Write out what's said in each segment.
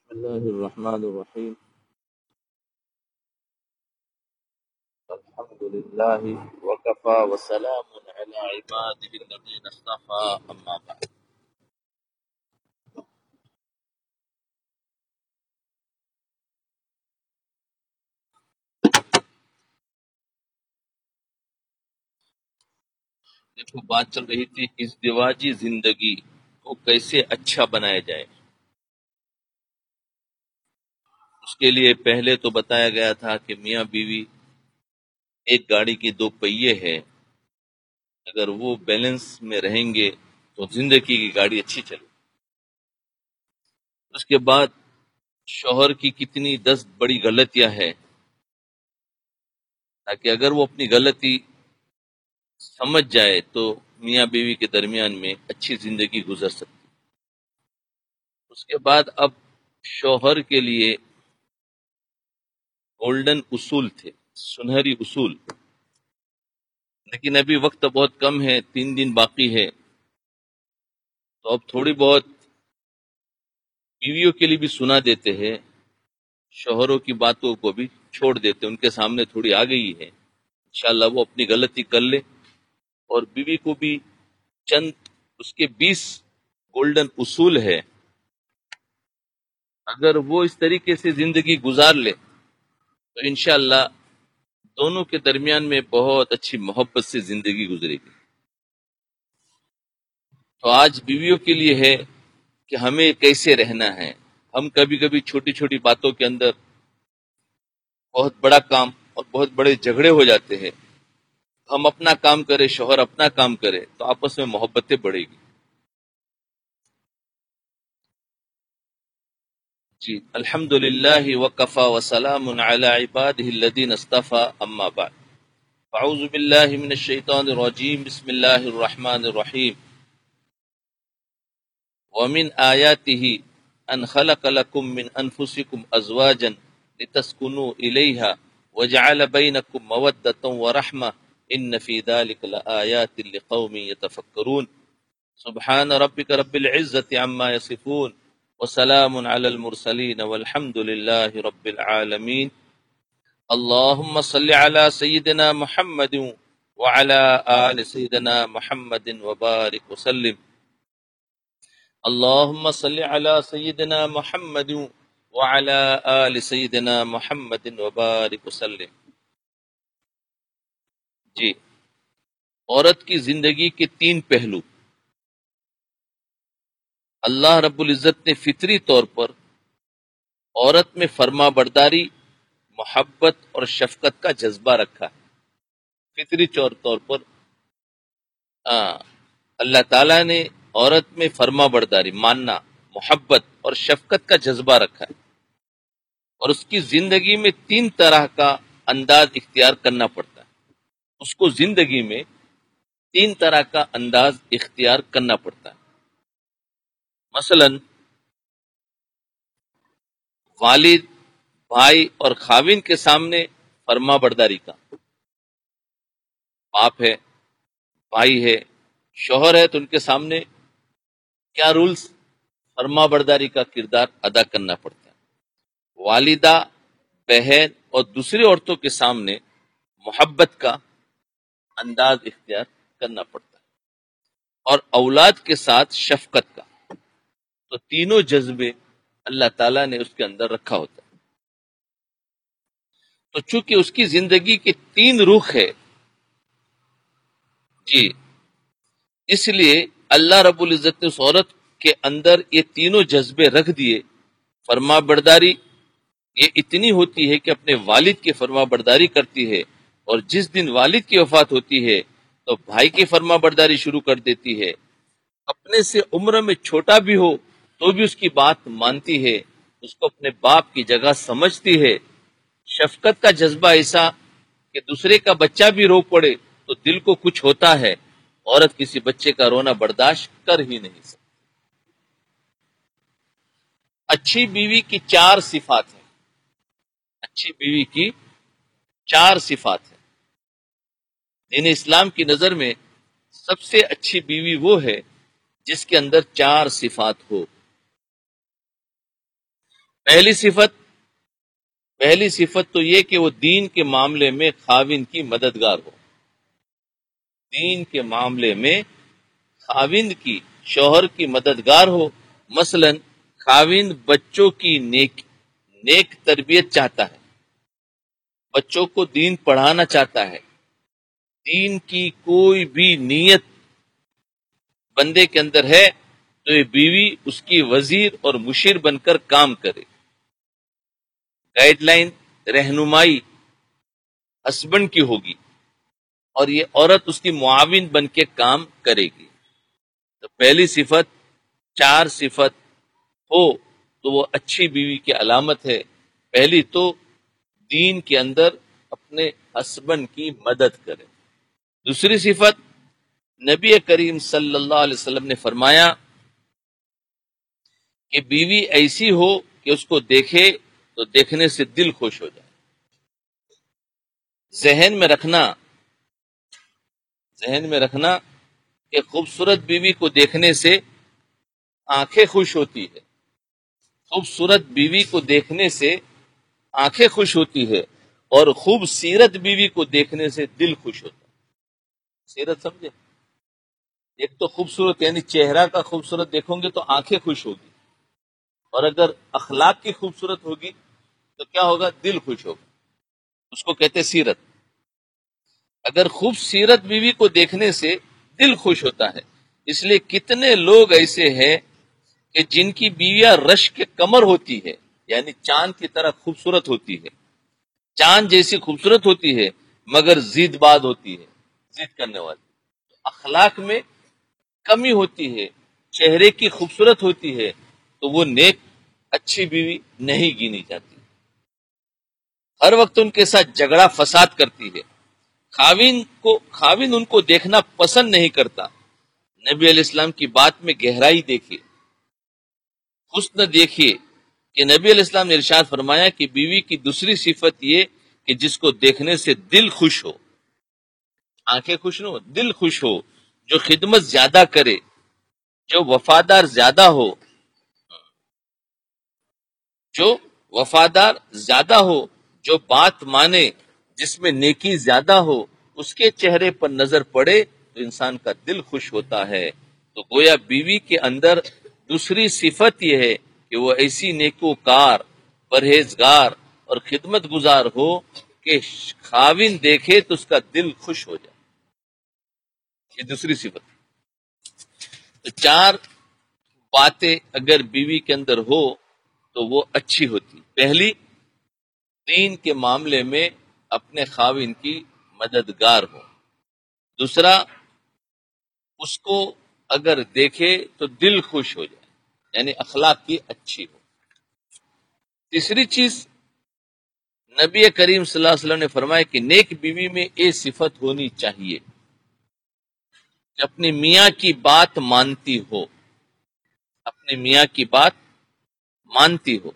الله الرحمن الرحيم. الحمد لله وكفى وسلام على عباده الذين اصطفى اما بعد. دیکھو، بات چل رہی تھی ازدواجی زندگی کو کیسے اچھا بنایا جائے. اس کے لیے پہلے تو بتایا گیا تھا کہ میاں بیوی ایک گاڑی کی دو پہیے ہے، اگر وہ بیلنس میں رہیں گے تو زندگی کی گاڑی اچھی چلے. اس کے بعد شوہر کی کتنی 10 بڑی غلطیاں ہیں، تاکہ اگر وہ اپنی غلطی سمجھ جائے تو میاں بیوی کے درمیان میں اچھی زندگی گزر سکتی. اس کے بعد اب شوہر کے لیے گولڈن اصول تھے، سنہری اصول، لیکن ابھی وقت بہت کم ہے، 3 دن باقی ہے، تو اب تھوڑی بہت بیویوں کے لیے بھی سنا دیتے ہیں، شوہروں کی باتوں کو بھی چھوڑ دیتے، ان کے سامنے تھوڑی آ گئی ہے، انشاءاللہ وہ اپنی غلطی کر لے. اور بیوی کو بھی چند اس کے 20 گولڈن اصول ہے، اگر وہ اس طریقے سے زندگی گزار لے تو انشاءاللہ دونوں کے درمیان میں بہت اچھی محبت سے زندگی گزرے گی. تو آج بیویوں کے لیے ہے کہ ہمیں کیسے رہنا ہے. ہم کبھی کبھی چھوٹی چھوٹی باتوں کے اندر بہت بڑا کام اور بہت بڑے جھگڑے ہو جاتے ہیں. ہم اپنا کام کرے، شوہر اپنا کام کرے، تو آپس میں محبتیں بڑھے گی. جی، الحمد للہ وکفا وسلام علی عبادہ الذین اصطفى اما بعد. اعوذ باللہ من الشیطان الرجیم، بسم اللہ الرحمن الرحیم. ومن آیاته ان خلق لكم من انفسكم ازواجا لتسكنوا الیها وجعل بینکم مودة ورحمة ان فی ذلك لآیات لقوم يتفکرون. سبحان ربک رب العزة عما یصفون وسلام علی المرسلین والحمد للہ رب العالمین. اللهم صل على سيدنا محمد وعلى آل سيدنا محمد وبارك وسلم. اللهم صل على سيدنا محمد وعلى آل سيدنا محمد وبارك وسلم. جی، عورت کی زندگی کے 3 پہلو اللہ رب العزت نے فطری طور پر عورت میں فرما برداری، محبت اور شفقت کا جذبہ رکھا ہے. فطری طور پر اللہ تعالیٰ نے عورت میں فرما برداری، ماننا، محبت اور شفقت کا جذبہ رکھا ہے، اور اس کی زندگی میں 3 طرح کا انداز اختیار کرنا پڑتا ہے. اس کو زندگی میں 3 طرح کا انداز اختیار کرنا پڑتا ہے. مثلا والد، بھائی اور خاوند کے سامنے فرما برداری کا، باپ ہے، بھائی ہے، شوہر ہے، تو ان کے سامنے کیا رولز، فرما برداری کا کردار ادا کرنا پڑتا ہے. والدہ، بہن اور دوسری عورتوں کے سامنے محبت کا انداز اختیار کرنا پڑتا ہے، اور اولاد کے ساتھ شفقت کا. تو تینوں جذبے اللہ تعالیٰ نے اس کے اندر رکھا ہوتا ہے. تو چونکہ اس کی زندگی کے 3 رخ ہے، جی، اس لیے اللہ رب العزت نے اس عورت کے اندر یہ تینوں جذبے رکھ دیے. فرما برداری یہ اتنی ہوتی ہے کہ اپنے والد کی فرما برداری کرتی ہے، اور جس دن والد کی وفات ہوتی ہے تو بھائی کی فرما برداری شروع کر دیتی ہے. اپنے سے عمر میں چھوٹا بھی ہو تو بھی اس کی بات مانتی ہے، اس کو اپنے باپ کی جگہ سمجھتی ہے. شفقت کا جذبہ ایسا کہ دوسرے کا بچہ بھی رو پڑے تو دل کو کچھ ہوتا ہے، عورت کسی بچے کا رونا برداشت کر ہی نہیں سکتی. اچھی بیوی کی 4 صفات ہیں. اچھی بیوی کی 4 صفات ہیں. دین اسلام کی نظر میں سب سے اچھی بیوی وہ ہے جس کے اندر 4 صفات ہو. پہلی صفت تو یہ کہ وہ دین کے معاملے میں خاوند کی مددگار ہو. دین کے معاملے میں خاوند کی، شوہر کی مددگار ہو. مثلا خاوند بچوں کی نیک تربیت چاہتا ہے، بچوں کو دین پڑھانا چاہتا ہے، دین کی کوئی بھی نیت بندے کے اندر ہے تو یہ بیوی اس کی وزیر اور مشیر بن کر کام کرے. گائیڈ لائن، رہنمائی ہسبینڈ کی ہوگی اور یہ عورت اس کی معاون بن کے کام کرے گی. تو پہلی صفت، 4 صفت ہو تو وہ اچھی بیوی کی علامت ہے. پہلی تو دین کے اندر اپنے ہسبینڈ کی مدد کرے. دوسری صفت، نبی کریم صلی اللہ علیہ وسلم نے فرمایا کہ بیوی ایسی ہو کہ اس کو دیکھے تو دیکھنے سے دل خوش ہو جائے. ذہن میں رکھنا کہ خوبصورت بیوی کو دیکھنے سے آنکھیں خوش ہوتی ہے. خوبصورت بیوی کو دیکھنے سے آنکھیں خوش ہوتی ہے اور خوب سیرت بیوی کو دیکھنے سے دل خوش ہوتا ہے. سیرت سمجھے؟ ایک تو خوبصورت یعنی چہرہ کا خوبصورت دیکھو گے تو آنکھیں خوش ہوگی، اور اگر اخلاق کی خوبصورت ہوگی تو کیا ہوگا؟ دل خوش ہوگا. اس کو کہتے سیرت. اگر خوب سیرت بیوی کو دیکھنے سے دل خوش ہوتا ہے. اس لیے کتنے لوگ ایسے ہیں کہ جن کی بیویاں رشک کے کمر ہوتی ہے، یعنی چاند کی طرح خوبصورت ہوتی ہے، چاند جیسی خوبصورت ہوتی ہے، مگر ضد باز ہوتی ہے، ضد کرنے والی. اخلاق میں کمی ہوتی ہے، چہرے کی خوبصورت ہوتی ہے، تو وہ نیک اچھی بیوی نہیں گنی جاتی. ہر وقت ان کے ساتھ جھگڑا فساد کرتی ہے. خاوند ان کو دیکھنا پسند نہیں کرتا. نبی علیہ السلام کی بات میں گہرائی دیکھیے، حسن دیکھیے کہ نبی علیہ السلام نے ارشاد فرمایا کہ بیوی کی دوسری صفت یہ کہ جس کو دیکھنے سے دل خوش ہو. آنکھیں خوش نہ ہو، دل خوش ہو. جو خدمت زیادہ کرے، جو وفادار زیادہ ہو، جو بات مانے، جس میں نیکی زیادہ ہو، اس کے چہرے پر نظر پڑے تو انسان کا دل خوش ہوتا ہے. تو گویا بیوی کے اندر دوسری صفت یہ ہے کہ وہ ایسی نیکوکار، پرہیزگار اور خدمت گزار ہو کہ خاوند دیکھے تو اس کا دل خوش ہو جائے. یہ دوسری صفت. تو 4 باتیں اگر بیوی کے اندر ہو تو وہ اچھی ہوتی. پہلی، دین کے معاملے میں اپنے خاوند کی مددگار ہو. دوسرا، اس کو اگر دیکھے تو دل خوش ہو جائے، یعنی اخلاق کی اچھی ہو. تیسری چیز، نبی کریم صلی اللہ علیہ وسلم نے فرمایا کہ نیک بیوی میں یہ صفت ہونی چاہیے کہ اپنے میاں کی بات مانتی ہو. اپنے میاں کی بات مانتی ہو.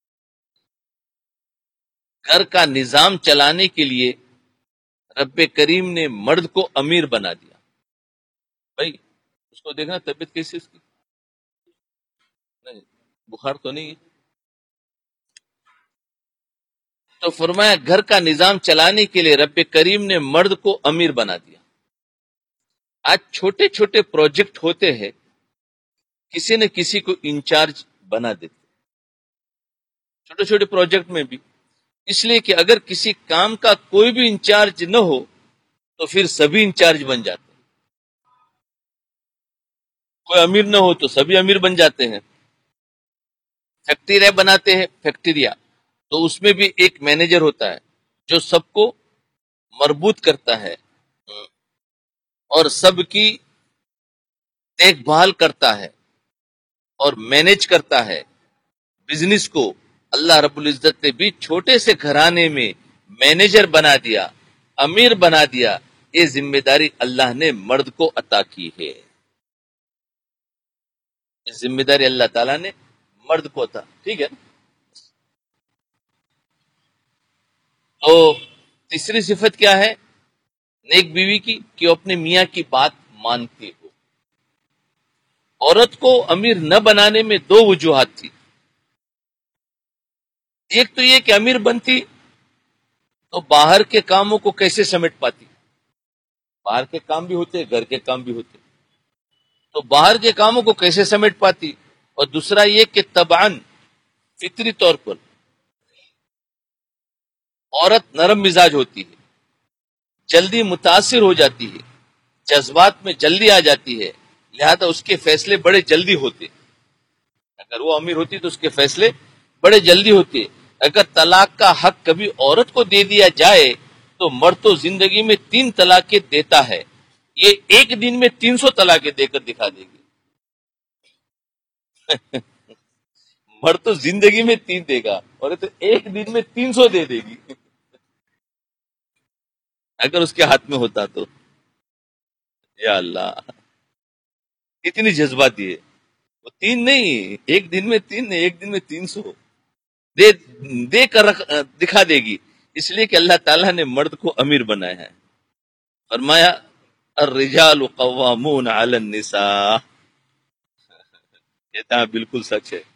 گھر کا نظام چلانے کے لیے رب کریم نے مرد کو امیر بنا دیا. بھائی اس کو دیکھنا طبیعت کیسی اس کی، نہیں بخار تو نہیں ہے. تو فرمایا گھر کا نظام چلانے کے لیے رب کریم نے مرد کو امیر بنا دیا. آج چھوٹے چھوٹے پروجیکٹ ہوتے ہیں، کسی نہ کسی کو انچارج بنا دیتے، چھوٹے چھوٹے پروجیکٹ میں بھی. اس لیے کہ اگر کسی کام کا کوئی بھی انچارج نہ ہو تو پھر سبھی انچارج بن جاتے ہیں. کوئی امیر نہ ہو تو سبھی امیر بن جاتے ہیں. فیکٹری بناتے ہیں، فیکٹریا، تو اس میں بھی ایک مینیجر ہوتا ہے جو سب کو مربوط کرتا ہے اور سب کی دیکھ بھال کرتا ہے اور مینیج کرتا ہے بزنس کو. اللہ رب العزت نے بھی چھوٹے سے گھرانے میں مینیجر بنا دیا، امیر بنا دیا. یہ ذمہ داری اللہ نے مرد کو عطا کی ہے. یہ ذمہ داری اللہ تعالیٰ نے مرد کو عطا. ٹھیک ہے. تو تیسری صفت کیا ہے نیک بیوی کی؟ کہ وہ اپنے میاں کی بات مانتی ہو. عورت کو امیر نہ بنانے میں 2 وجوہات تھی. ایک تو یہ کہ امیر بنتی تو باہر کے کاموں کو کیسے سمیٹ پاتی؟ باہر کے کام بھی ہوتے، گھر کے کام بھی ہوتے، تو باہر کے کاموں کو کیسے سمیٹ پاتی؟ اور دوسرا یہ کہ طبعاً فطری طور پر عورت نرم مزاج ہوتی ہے، جلدی متاثر ہو جاتی ہے، جذبات میں جلدی آ جاتی ہے، لہذا اس کے فیصلے بڑے جلدی ہوتے. اگر وہ امیر ہوتی تو اس کے فیصلے بڑے جلدی ہوتے. اگر طلاق کا حق کبھی عورت کو دے دیا جائے تو مرد تو زندگی میں 3 طلاقیں دیتا ہے، یہ ایک دن میں 300 طلاقیں دے کر دکھا دے گی. مرد تو زندگی میں 3 دے گا اور یہ تو ایک دن میں 300 دے دے گی اگر اس کے ہاتھ میں ہوتا تو. یا اللہ، اتنی جذباتی ہے وہ. 3 نہیں، ایک دن میں 3 نہیں، ایک دن میں 300 دے دے کر دکھا دے گی. اس لیے کہ اللہ تعالیٰ نے مرد کو امیر بنایا ہے. فرمایا الرجال قوامون علی النساء. یہ تو بالکل سچ ہے.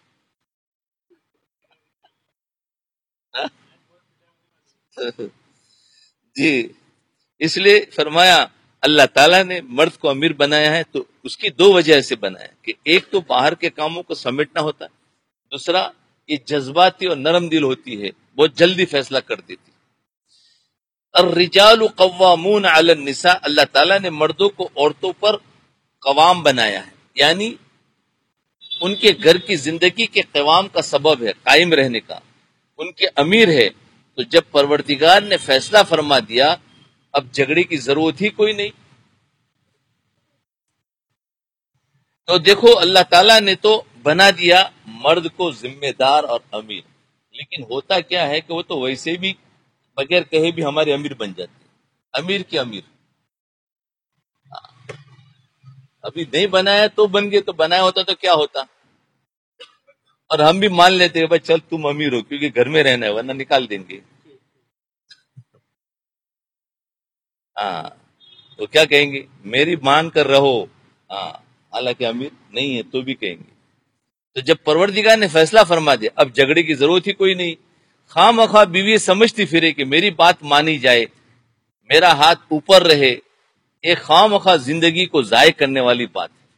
جی، اس لیے فرمایا اللہ تعالیٰ نے مرد کو امیر بنایا ہے تو اس کی 2 وجہ سے بنایا کہ ایک تو باہر کے کاموں کو سمیٹنا ہوتا ہے، دوسرا یہ جذباتی اور نرم دل ہوتی ہے، بہت جلدی فیصلہ کر دیتی. الرجال قوامون علی النساء، اللہ تعالیٰ نے مردوں کو عورتوں پر قوام بنایا ہے، یعنی ان کے گھر کی زندگی کے قوام کا سبب ہے، قائم رہنے کا، ان کے امیر ہے. تو جب پروردگار نے فیصلہ فرما دیا اب جھگڑے کی ضرورت ہی کوئی نہیں. تو دیکھو اللہ تعالیٰ نے تو بنا دیا مرد کو ذمہ دار اور امیر، لیکن ہوتا کیا ہے کہ وہ تو ویسے بھی بغیر کہے بھی ہمارے امیر بن جاتے ہیں. امیر کے امیر. ابھی نہیں بنایا تو بن گئے، تو بنایا ہوتا تو کیا ہوتا؟ اور ہم بھی مان لیتے ہیں بھائی چل تم امیر ہو کیونکہ گھر میں رہنا ہے ورنہ نکال دیں گے. ہاں، تو کیا کہیں گے؟ میری مان کر رہو. ہاں، حالانکہ امیر نہیں ہے تو بھی کہیں گے. تو جب پروردگار نے فیصلہ فرما دیا اب جھگڑے کی ضرورت ہی کوئی نہیں. خواہ مخواہ بیوی سمجھتی پھرے کہ میری بات مانی جائے، میرا ہاتھ اوپر رہے، ایک خواہ مخواہ زندگی کو ضائع کرنے والی بات ہے.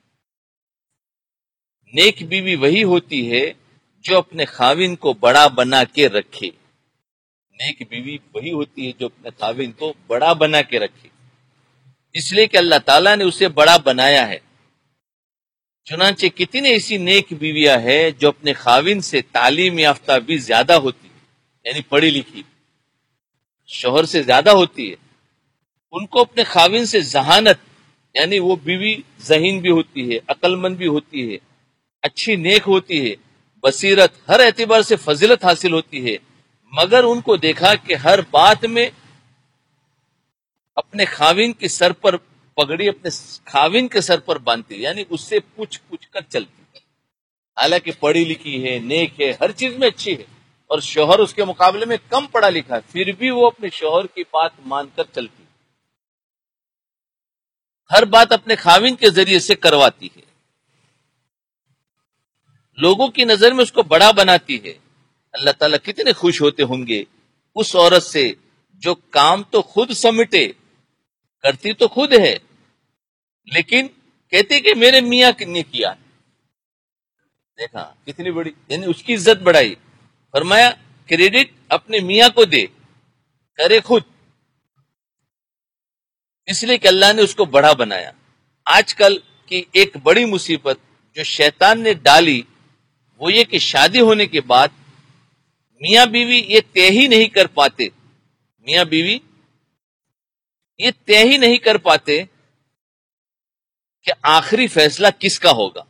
نیک بیوی وہی ہوتی ہے جو اپنے خاوند کو بڑا بنا کے رکھے. نیک بیوی وہی ہوتی ہے جو اپنے خاوند کو بڑا بنا کے رکھے، اس لیے کہ اللہ تعالیٰ نے اسے بڑا بنایا ہے. چنانچہ کتنی ایسی نیک بیویاں ہیں جو اپنے خاوند سے تعلیم یافتہ بھی زیادہ ہوتی، یعنی پڑھی لکھی شوہر سے زیادہ ہوتی ہے. ان کو اپنے خاوند سے ذہانت، یعنی وہ بیوی ذہین بھی ہوتی ہے، عقل مند بھی ہوتی ہے، اچھی نیک ہوتی ہے، بصیرت، ہر اعتبار سے فضیلت حاصل ہوتی ہے، مگر ان کو دیکھا کہ ہر بات میں اپنے خاوند کے سر پر پگڑی اپنے خاوند کے سر پر باندھتی، یعنی اس سے پوچھ پوچھ کر چلتی. حالانکہ پڑھی لکھی ہے، نیک ہے، ہر چیز میں اچھی ہے، اور شوہر اس کے مقابلے میں کم پڑھا لکھا ہے، پھر بھی وہ اپنے شوہر کی بات مان کر چلتی، ہر بات اپنے خاوند کے ذریعے سے کرواتی ہے، لوگوں کی نظر میں اس کو بڑا بناتی ہے. اللہ تعالیٰ کتنے خوش ہوتے ہوں گے اس عورت سے جو کام تو خود سمٹے، کرتی تو خود ہے، لیکن کہتے کہ میرے میاں نے کیا. دیکھا کتنی بڑی، یعنی اس کی عزت بڑھائی. فرمایا کریڈٹ اپنے میاں کو دے، کرے خود، اس لیے کہ اللہ نے اس کو بڑا بنایا. آج کل کی ایک بڑی مصیبت جو شیطان نے ڈالی وہ یہ کہ شادی ہونے کے بعد میاں بیوی یہ طے ہی نہیں کر پاتے، میاں بیوی یہ طے ہی نہیں کر پاتے کہ آخری فیصلہ کس کا ہوگا.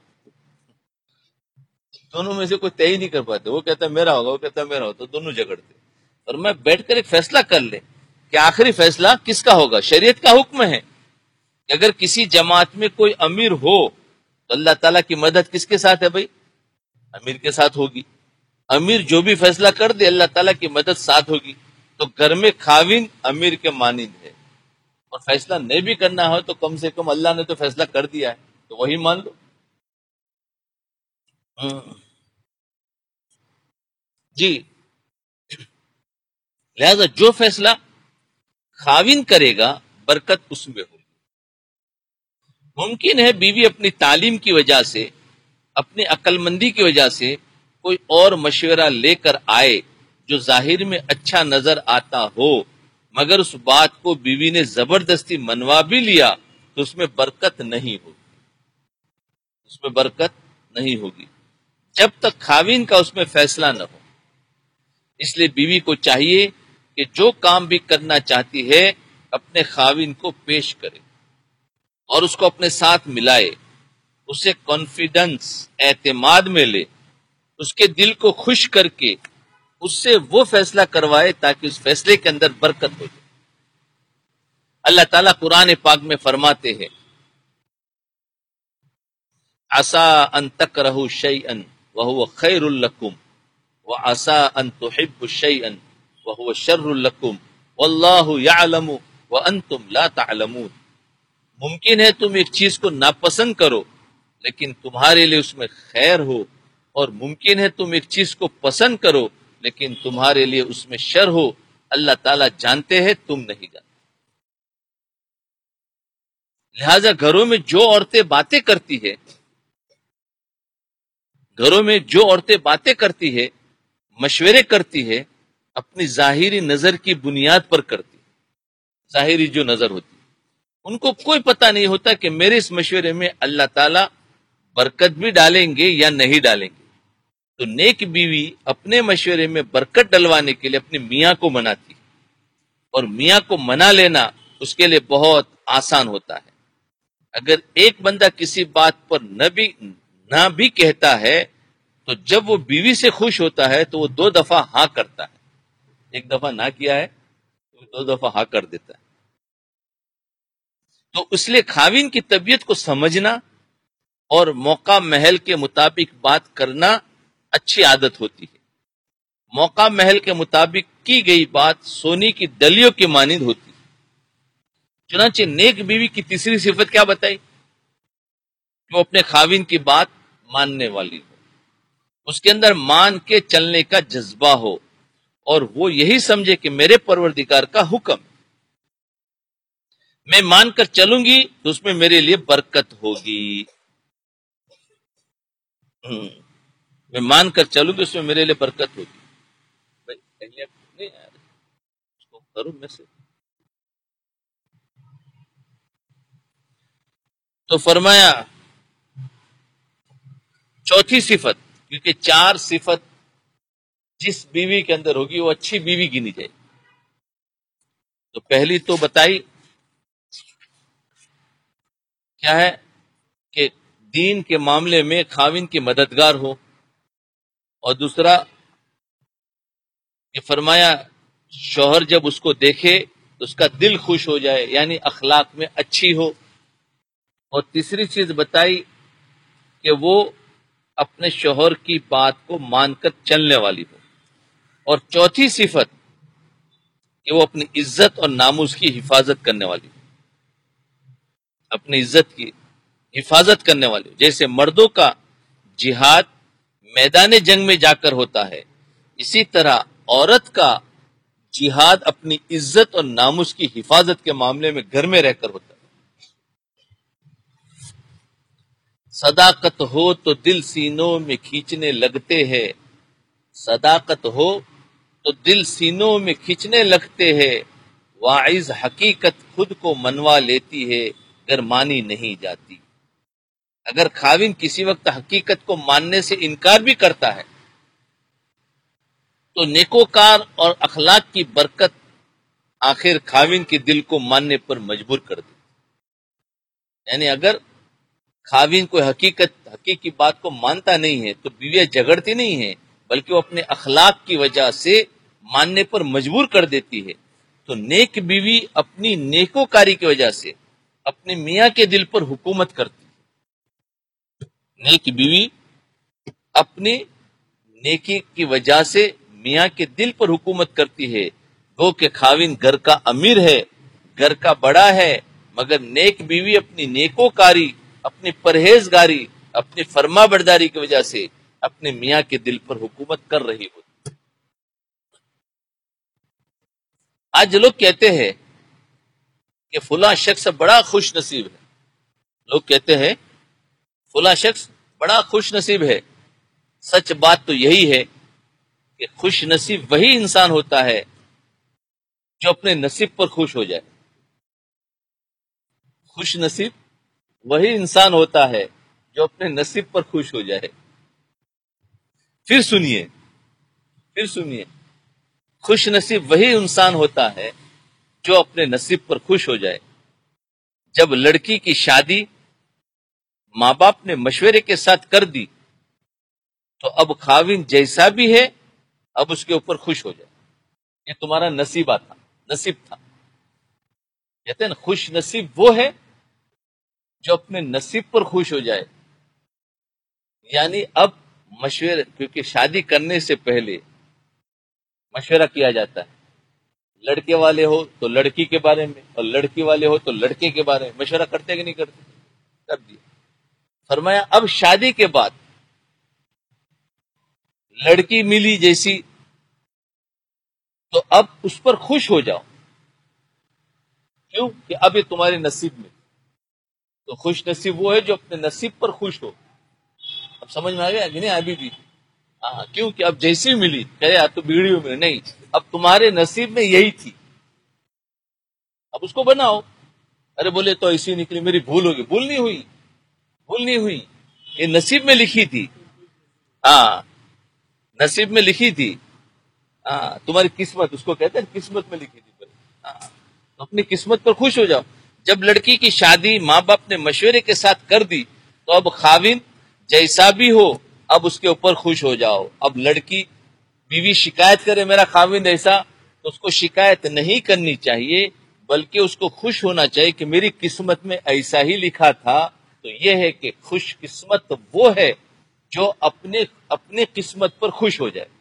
دونوں میں سے کوئی طے ہی نہیں کر پاتے، وہ کہتا ہے میرا ہوگا، وہ کہتا ہے میرا ہوگا، تو دونوں جھگڑتے. اور میں بیٹھ کر ایک فیصلہ کر لیں کہ آخری فیصلہ کس کا ہوگا. شریعت کا حکم ہے کہ اگر کسی جماعت میں کوئی امیر ہو تو اللہ تعالیٰ کی مدد کس کے ساتھ ہے بھائی؟ امیر کے ساتھ ہوگی. امیر جو بھی فیصلہ کر دے اللہ تعالیٰ کی مدد ساتھ ہوگی. تو گھر میں خاوند امیر کے مانند ہے، اور فیصلہ نہیں بھی کرنا ہو تو کم سے کم اللہ نے تو فیصلہ کر دیا ہے تو وہی مان لو. جی، لہذا جو فیصلہ خاوند کرے گا برکت اس میں ہوگی۔ ممکن ہے بیوی اپنی تعلیم کی وجہ سے، اپنی عقل مندی کی وجہ سے کوئی اور مشورہ لے کر آئے جو ظاہر میں اچھا نظر آتا ہو، مگر اس بات کو بیوی نے زبردستی منوا بھی لیا تو اس میں برکت نہیں ہوگی، اس میں برکت نہیں ہوگی جب تک خاوند کا اس میں فیصلہ نہ ہو۔ اس لیے بیوی کو چاہیے کہ جو کام بھی کرنا چاہتی ہے اپنے خاوند کو پیش کرے اور اس کو اپنے ساتھ ملائے، اسے کانفیڈنس، اعتماد میں لے، اس کے دل کو خوش کر کے اس سے وہ فیصلہ کروائے تاکہ اس فیصلے کے اندر برکت ہو جائے۔ اللہ تعالیٰ قرآن پاک میں فرماتے ہیں عسیٰ ان تکرہوا شیئا وہو خیر لکم وعسیٰ ان تحبوا شیئا وہو شر لکم واللہ یعلم وانتم لا تعلمون۔ ممکن ہے تم ایک چیز کو ناپسند کرو لیکن تمہارے لیے اس میں خیر ہو، اور ممکن ہے تم ایک چیز کو پسند کرو لیکن تمہارے لیے اس میں شر ہو، اللہ تعالیٰ جانتے ہیں، تم نہیں جانتے۔ لہذا گھروں میں جو عورتیں باتیں کرتی ہے، گھروں میں جو عورتیں باتیں کرتی ہے، مشورے کرتی ہے، اپنی ظاہری نظر کی بنیاد پر کرتی ہے۔ ظاہری جو نظر ہوتی ہے، ان کو کوئی پتہ نہیں ہوتا کہ میرے اس مشورے میں اللہ تعالیٰ برکت بھی ڈالیں گے یا نہیں ڈالیں گے۔ تو نیک بیوی اپنے مشورے میں برکت ڈلوانے کے لیے اپنے میاں کو مناتی ہے، اور میاں کو منا لینا اس کے لیے بہت آسان ہوتا ہے۔ اگر ایک بندہ کسی بات پر نہ بھی کہتا ہے تو جب وہ بیوی سے خوش ہوتا ہے تو وہ 2 دفعہ ہاں کرتا ہے، ایک دفعہ نہ کیا ہے تو 2 دفعہ ہاں کر دیتا ہے۔ تو اس لیے خاوند کی طبیعت کو سمجھنا اور موقع محل کے مطابق بات کرنا اچھی عادت ہوتی ہے۔ موقع محل کے مطابق کی گئی بات سونے کی ڈلیوں کی مانند ہوتی ہے۔ چنانچہ نیک بیوی کی تیسری صفت کیا بتائی؟ کہ وہ اپنے خاوند کی بات ماننے والی ہو، اس کے اندر مان کے چلنے کا جذبہ ہو، اور وہ یہی سمجھے کہ میرے پروردگار کا حکم، میں مان کر چلوں گی تو اس میں میرے لیے برکت ہوگی۔ میں مان کر چلوں گی اس میں میرے لیے برکت ہوگی۔ نہیں یار، اس کو کروں میں سے۔ تو فرمایا چوتھی صفت، کیونکہ 4 صفت جس بیوی کے اندر ہوگی وہ اچھی بیوی گنی جائے۔ تو پہلی تو بتائی کیا ہے کہ دین کے معاملے میں خاوند کی مددگار ہو، اور دوسرا کہ فرمایا شوہر جب اس کو دیکھے تو اس کا دل خوش ہو جائے، یعنی اخلاق میں اچھی ہو، اور تیسری چیز بتائی کہ وہ اپنے شوہر کی بات کو مان کر چلنے والی ہو، اور چوتھی صفت کہ وہ اپنی عزت اور ناموس کی حفاظت کرنے والی ہو، اپنی عزت کی حفاظت کرنے والی ہو۔ جیسے مردوں کا جہاد میدان جنگ میں جا کر ہوتا ہے، اسی طرح عورت کا جہاد اپنی عزت اور ناموس کی حفاظت کے معاملے میں گھر میں رہ کر ہوتا ہے۔ صداقت ہو تو دل سینوں میں کھینچنے لگتے ہیں، صداقت ہو تو دل سینوں میں کھینچنے لگتے ہیں، واعظ حقیقت خود کو منوا لیتی ہے گر مانی نہیں جاتی۔ اگر خاوند کسی وقت حقیقت کو ماننے سے انکار بھی کرتا ہے تو نیکوکار اور اخلاق کی برکت آخر خاوند کے دل کو ماننے پر مجبور کر دی۔ یعنی اگر خاوند کو حقیقی بات کو مانتا نہیں ہے تو بیویاں جھگڑتی نہیں ہیں، بلکہ وہ اپنے اخلاق کی وجہ سے ماننے پر مجبور کر دیتی ہے۔ تو نیک بیوی اپنی نیکوکاری کی وجہ سے اپنے میاں کے دل پر حکومت کرتی ہے۔ نیک بیوی اپنی نیکی کی وجہ سے میاں کے دل پر حکومت کرتی ہے۔ گو کہ خاوند گھر کا امیر ہے، گھر کا بڑا ہے، مگر نیک بیوی اپنی نیکوکاری، اپنی پرہیزگاری، اپنی فرما برداری کی وجہ سے اپنے میاں کے دل پر حکومت کر رہی ہوتی۔ آج لوگ کہتے ہیں کہ فلاں شخص بڑا خوش نصیب ہے، لوگ کہتے ہیں فلاں شخص بڑا خوش نصیب ہے. سچ بات تو یہی ہے کہ خوش نصیب وہی انسان ہوتا ہے جو اپنے نصیب پر خوش ہو جائے. خوش نصیب وہی انسان ہوتا ہے جو اپنے نصیب پر خوش ہو جائے. پھر سنیے، پھر سنیے، خوش نصیب وہی انسان ہوتا ہے جو اپنے نصیب پر خوش ہو جائے. جب لڑکی کی شادی ماں باپ نے مشورے کے ساتھ کر دی تو اب خاوند جیسا بھی ہے اب اس کے اوپر خوش ہو جائے. یہ تمہارا نصیب تھا، نصیب تھا. کہتے ہیں نا خوش نصیب وہ ہے جو اپنے نصیب پر خوش ہو جائے. یعنی اب مشورے، کیونکہ شادی کرنے سے پہلے مشورہ کیا جاتا ہے. لڑکے والے ہو تو لڑکی کے بارے میں، اور لڑکی والے ہو تو لڑکے کے بارے میں مشورہ کرتے کہ نہیں کرتے؟ کر دیا. فرمایا اب شادی کے بعد لڑکی ملی جیسی تو اب اس پر خوش ہو جاؤ. کیوں کہ اب یہ تمہارے نصیب میں. تو خوش نصیب وہ ہے جو اپنے نصیب پر خوش ہو. اب سمجھ میں آ گیا کہ نہیں؟ ابھی بھی ہاں، کیوں کہ اب جیسی ملی کہے آپ تو بگڑی ہوئی نہیں، اب تمہارے نصیب میں یہی تھی، اب اس کو بناؤ. ارے بولے تو ایسی نکلی، میری بھول ہوگی. بھول نہیں ہوئی، بھول نہیں ہوئی، یہ نصیب میں لکھی تھی. ہاں، نصیب میں لکھی تھی. ہاں، تمہاری قسمت اس کو کہتے ہیں، قسمت میں لکھی تھی. ہاں، تو اپنی قسمت پر خوش ہو جاؤ. جب لڑکی کی شادی ماں باپ نے مشورے کے ساتھ کر دی تو اب خاوند جیسا بھی ہو اب اس کے اوپر خوش ہو جاؤ. اب لڑکی بیوی شکایت کرے میرا خاوند ایسا، تو اس کو شکایت نہیں کرنی چاہیے، بلکہ اس کو خوش ہونا چاہیے کہ میری قسمت میں ایسا ہی لکھا تھا. تو یہ ہے کہ خوش قسمت وہ ہے جو اپنے قسمت پر خوش ہو جائے.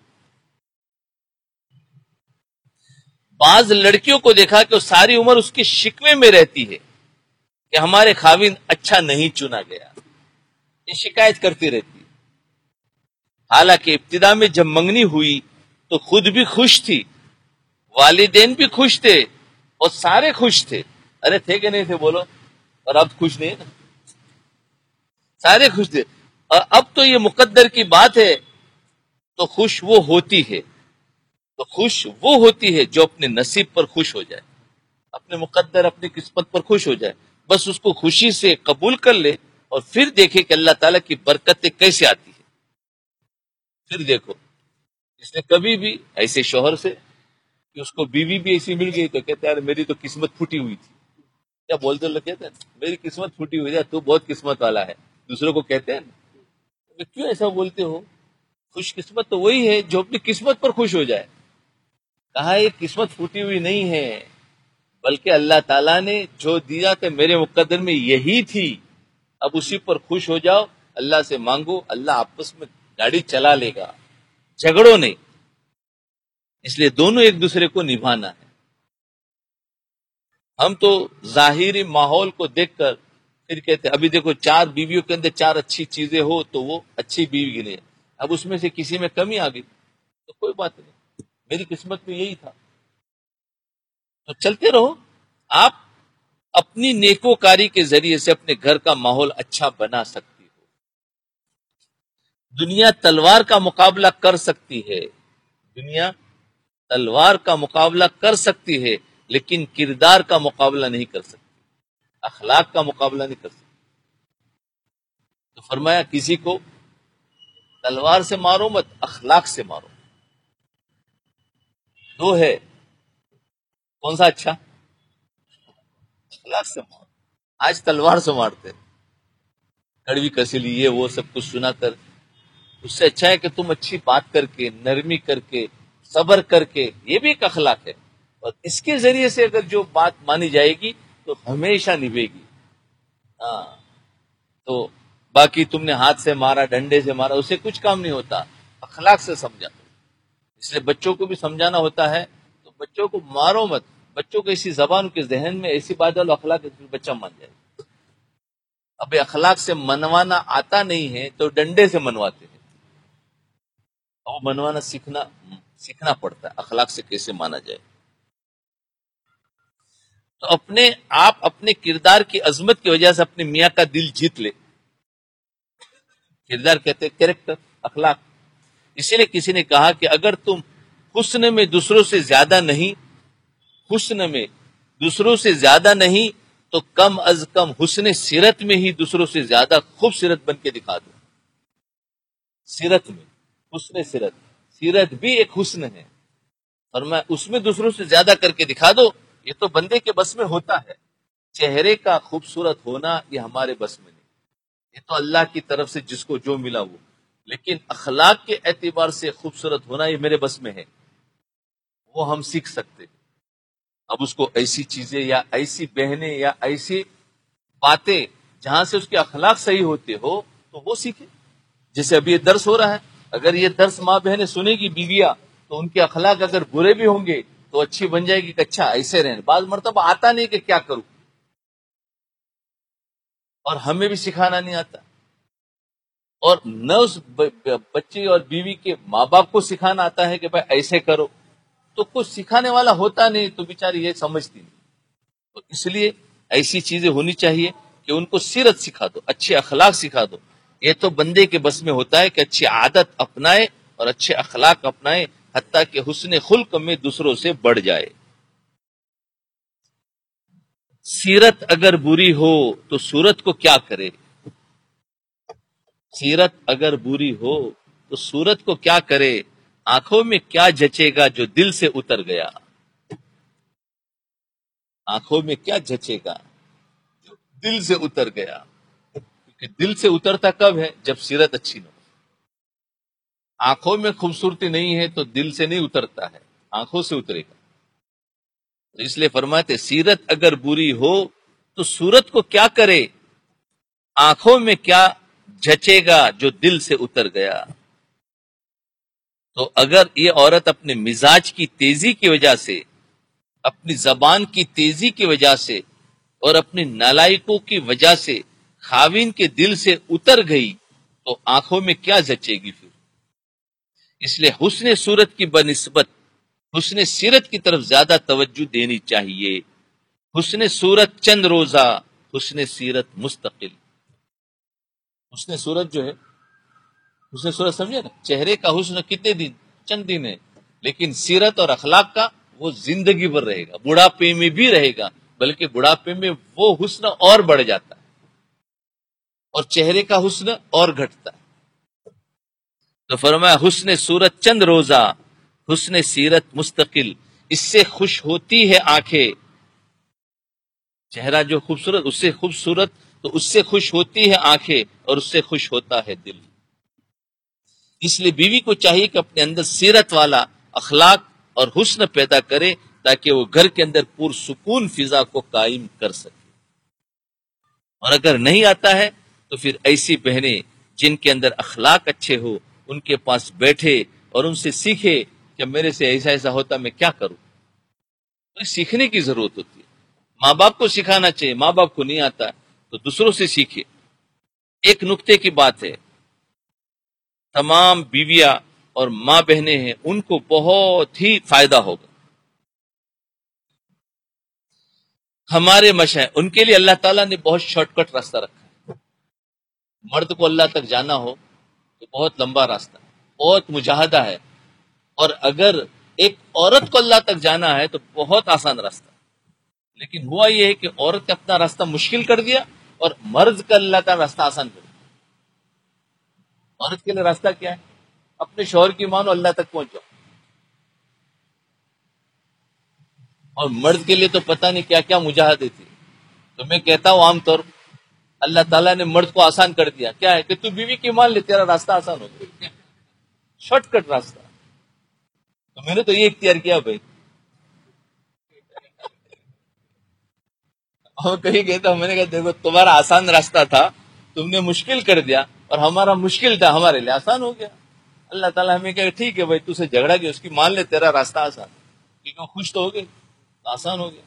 بعض لڑکیوں کو دیکھا کہ وہ ساری عمر اس کے شکوے میں رہتی ہے کہ ہمارے خاوند اچھا نہیں چنا گیا، یہ شکایت کرتی رہتی ہے. حالانکہ ابتدا میں جب منگنی ہوئی تو خود بھی خوش تھی، والدین بھی خوش تھے اور سارے خوش تھے. ارے تھے کہ نہیں تھے بولو؟ اور اب خوش نہیں نا، سارے خوش تھے. اور اب تو یہ مقدر کی بات ہے، تو خوش وہ ہوتی ہے، تو خوش وہ ہوتی ہے جو اپنے نصیب پر خوش ہو جائے، اپنے مقدر اپنی قسمت پر خوش ہو جائے. بس اس کو خوشی سے قبول کر لے اور پھر دیکھے کہ اللہ تعالیٰ کی برکتیں کیسے آتی ہے. پھر دیکھو اس نے کبھی بھی ایسے شوہر سے کہ اس کو بیوی بھی ایسی مل گئی تو کہتے ہیں میری تو قسمت پھوٹی ہوئی تھی. کیا بولتے لوگ کہتے ہیں میری قسمت پھوٹی ہوئی ہے، تو بہت قسمت والا ہے، دوسروں کو کہتے ہیں نا. کیوں ایسا بولتے ہو؟ خوش قسمت تو وہی ہے جو اپنی قسمت پر خوش ہو جائے. کہا یہ قسمت پھوٹی ہوئی نہیں ہے، بلکہ اللہ تعالیٰ نے جو دیا تھا میرے مقدر میں یہی تھی. اب اسی پر خوش ہو جاؤ، اللہ سے مانگو، اللہ آپس میں گاڑی چلا لے گا، جھگڑو نہیں. اس لیے دونوں ایک دوسرے کو نبھانا ہے. ہم تو ظاہری ماحول کو دیکھ کر پھر کہتے ہیں ابھی دیکھو 4 بیویوں کے اندر 4 اچھی چیزیں ہو تو وہ اچھی بیوی گنے، اب اس میں سے کسی میں کمی آ گئی تو کوئی بات نہیں، میری قسمت میں یہی تھا. تو چلتے رہو. آپ اپنی نیکوکاری کے ذریعے سے اپنے گھر کا ماحول اچھا بنا سکتی ہو. دنیا تلوار کا مقابلہ کر سکتی ہے، دنیا تلوار کا مقابلہ کر سکتی ہے لیکن کردار کا مقابلہ نہیں کر سکتی، اخلاق کا مقابلہ نہیں کر سکتی. تو فرمایا کسی کو تلوار سے مارو مت، اخلاق سے مارو. دو ہے، کون سا اچھا؟ اخلاق سے مارو. آج تلوار سے مارتے، کڑوی کسیلی یہ وہ سب کچھ سنا کر. اس سے اچھا ہے کہ تم اچھی بات کر کے، نرمی کر کے، صبر کر کے، یہ بھی ایک اخلاق ہے. اور اس کے ذریعے سے اگر جو بات مانی جائے گی تو ہمیشہ نبھے گی. ہاں، تو باقی تم نے ہاتھ سے مارا، ڈنڈے سے مارا، اسے کچھ کام نہیں ہوتا. اخلاق سے سمجھا. اس لیے بچوں کو بھی سمجھانا ہوتا ہے تو بچوں کو مارو مت، بچوں کو ایسی زبان کے ذہن میں ایسی بات ڈالو اخلاق بچہ مان جائے. اب اخلاق سے منوانا آتا نہیں ہے تو ڈنڈے سے منواتے ہیں. اور منوانا سیکھنا پڑتا ہے، اخلاق سے کیسے مانا جائے. تو آپ اپنے کردار کی عظمت کی وجہ سے اپنے میاں کا دل جیت لے. کردار کہتے ہیں کیریکٹر، اخلاق. اسی لیے کسی نے کہا کہ اگر تم حسن میں دوسروں سے زیادہ نہیں، حسن میں دوسروں سے زیادہ نہیں تو کم از کم حسن سیرت میں ہی دوسروں سے زیادہ خوبصورت بن کے دکھا دو. سیرت میں حسن سیرت، سیرت بھی ایک حسن ہے، اور میں اس میں دوسروں سے زیادہ کر کے دکھا دو. یہ تو بندے کے بس میں ہوتا ہے. چہرے کا خوبصورت ہونا یہ ہمارے بس میں نہیں، یہ تو اللہ کی طرف سے جس کو جو ملا وہ. لیکن اخلاق کے اعتبار سے خوبصورت ہونا یہ میرے بس میں ہے، وہ ہم سیکھ سکتے. اب اس کو ایسی چیزیں یا ایسی بہنیں یا ایسی باتیں جہاں سے اس کے اخلاق صحیح ہوتے ہو تو وہ سیکھے. جیسے ابھی یہ درس ہو رہا ہے، اگر یہ درس ماں بہنیں سنے گی بیویاں تو ان کے اخلاق اگر برے بھی ہوں گے تو اچھی بن جائے گی کہ اچھا ایسے رہیں. بعض مرتبہ آتا نہیں کہ کیا کروں، اور ہمیں بھی سکھانا نہیں آتا، اور نہ اس بچے اور بیوی کے ماں باپ کو سکھانا آتا ہے کہ بھائی ایسے کرو. تو کچھ سکھانے والا ہوتا نہیں تو بیچاری یہ سمجھتی نہیں. تو اس لیے ایسی چیزیں ہونی چاہیے کہ ان کو سیرت سکھا دو، اچھے اخلاق سکھا دو. یہ تو بندے کے بس میں ہوتا ہے کہ اچھی عادت اپنائے اور اچھے اخلاق اپنائے، حتیٰ کہ حسن خلق میں دوسروں سے بڑھ جائے. سیرت اگر بری ہو تو صورت کو کیا کرے؟ سیرت اگر بری ہو تو صورت کو کیا کرے؟ آنکھوں میں کیا جچے گا جو دل سے اتر گیا؟ آنکھوں میں کیا جچے گا جو دل سے اتر گیا؟ کیونکہ دل سے اترتا کب ہے؟ جب سیرت اچھی نہ ہو. آنکھوں میں خوبصورتی نہیں ہے تو دل سے نہیں اترتا ہے، آنکھوں سے اترے گا. تو اس لیے فرماتے سیرت اگر بری ہو تو صورت کو کیا کرے؟ آنکھوں میں کیا جچے گا جو دل سے اتر گیا. تو اگر یہ عورت اپنے مزاج کی تیزی کی وجہ سے، اپنی زبان کی تیزی کی وجہ سے اور اپنی نالائکوں کی وجہ سے خاوین کے دل سے اتر گئی تو آنکھوں میں کیا جچے گی پھر؟ اس لیے حسن صورت کی بنسبت حسن سیرت کی طرف زیادہ توجہ دینی چاہیے. حسن صورت چند روزہ، حسن سیرت مستقل. حسن صورت جو ہے، حسن صورت سمجھے نا، چہرے کا حسن کتنے دن؟ چند دن ہے. لیکن سیرت اور اخلاق کا وہ زندگی بھر رہے گا، بڑھاپے میں بھی رہے گا، بلکہ بڑھاپے میں وہ حسن اور بڑھ جاتا ہے اور چہرے کا حسن اور گھٹتا ہے. تو فرمایا حسن صورت چند روزہ، حسن سیرت مستقل. اس سے خوش ہوتی ہے آنکھیں. چہرہ جو خوبصورت، اس سے خوبصورت تو اس سے خوش ہوتی ہے آنکھیں اور اس سے خوش ہوتا ہے دل. اس لیے بیوی کو چاہیے کہ اپنے اندر سیرت والا اخلاق اور حسن پیدا کرے تاکہ وہ گھر کے اندر پرسکون فضا کو قائم کر سکے. اور اگر نہیں آتا ہے تو پھر ایسی بہنیں جن کے اندر اخلاق اچھے ہو ان کے پاس بیٹھے اور ان سے سیکھے کہ میرے سے ایسا ایسا ہوتا میں کیا کروں. تو سیکھنے کی ضرورت ہوتی ہے. ماں باپ کو سکھانا چاہیے، ماں باپ کو نہیں آتا تو دوسروں سے سیکھے. ایک نقطے کی بات ہے، تمام بیویاں اور ماں بہنیں ہیں، ان کو بہت ہی فائدہ ہوگا. ہمارے مشاہد ان کے لیے اللہ تعالیٰ نے بہت شارٹ کٹ راستہ رکھا ہے. مرد کو اللہ تک جانا ہو تو بہت لمبا راستہ ہے، بہت مجاہدہ ہے. اور اگر ایک عورت کو اللہ تک جانا ہے تو بہت آسان راستہ. لیکن ہوا یہ ہے کہ عورت نے اپنا راستہ مشکل کر دیا اور مرد کا اللہ کا راستہ آسان کر دیا. عورت کے لیے راستہ کیا ہے؟ اپنے شوہر کی مانو، اللہ تک پہنچ جاؤ. اور مرد کے لیے تو پتہ نہیں کیا کیا مجاہدے تھی. تو میں کہتا ہوں عام طور اللہ تعالیٰ نے مرد کو آسان کر دیا. کیا ہے کہ تو بیوی کی مان لے، تیرا راستہ آسان ہو گیا، شارٹ کٹ راستہ. تو میں نے تو یہ اختیار کیا بھائی. اور کہیں کہتا ہوں، میں نے کہا دیکھو تمہارا آسان راستہ تھا، تم نے مشکل کر دیا، اور ہمارا مشکل تھا، ہمارے لیے آسان ہو گیا. اللہ تعالیٰ ہمیں کہا ٹھیک ہے بھائی، تو سے جھگڑا کیا، اس کی مان لے، تیرا راستہ آسان. کیونکہ وہ خوش تو ہو گئی، آسان ہو گیا.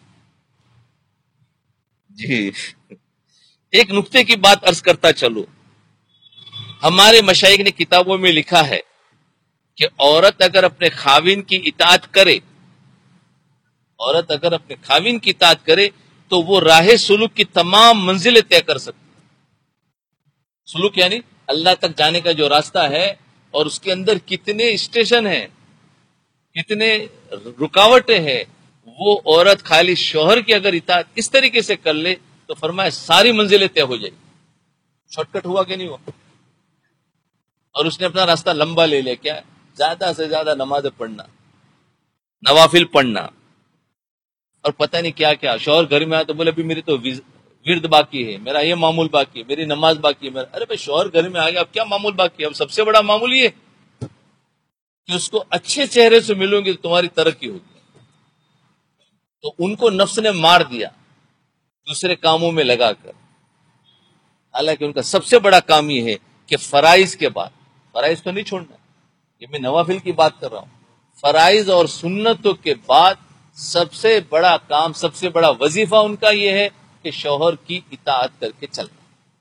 جی ایک نقطے کی بات عرض کرتا چلو. ہمارے مشائخ نے کتابوں میں لکھا ہے کہ عورت اگر اپنے خاوند کی اطاعت کرے عورت اگر اپنے خاوند کی اطاعت کرے تو وہ راہ سلوک کی تمام منزلیں طے کر سکتی. سلوک یعنی اللہ تک جانے کا جو راستہ ہے، اور اس کے اندر کتنے اسٹیشن ہیں، کتنے رکاوٹیں ہیں، وہ عورت خالی شوہر کی اگر اطاعت اس طریقے سے کر لے تو فرمایا ساری منزلیں طے ہو جائے. شارٹ کٹ ہوا کہ نہیں ہوا؟ اور اس نے اپنا راستہ لمبا لے لیا. کیا؟ زیادہ سے زیادہ نمازیں پڑھنا، نوافل پڑھنا، اور پتہ نہیں کیا کیا. شوہر گھر میں آیا تو بولے ابھی میری تو ورد باقی ہے، میرا یہ معمول باقی ہے، میری نماز باقی ہے. ارے بھائی شوہر گھر میں آ گیا، اب کیا معمول باقی ہے؟ اب سب سے بڑا معمول یہ کہ اس کو اچھے چہرے سے ملوں گے تو تمہاری ترقی ہوگی. تو ان کو نفس نے مار دیا دوسرے کاموں میں لگا کر. حالانکہ ان کا سب سے بڑا کام یہ ہے کہ فرائض کے بعد، فرائض تو نہیں چھوڑنا، یہ میں نوافل کی بات کر رہا ہوں، فرائض اور سنتوں کے بعد سب سے بڑا کام، سب سے بڑا وظیفہ ان کا یہ ہے کہ شوہر کی اطاعت کر کے چلنا.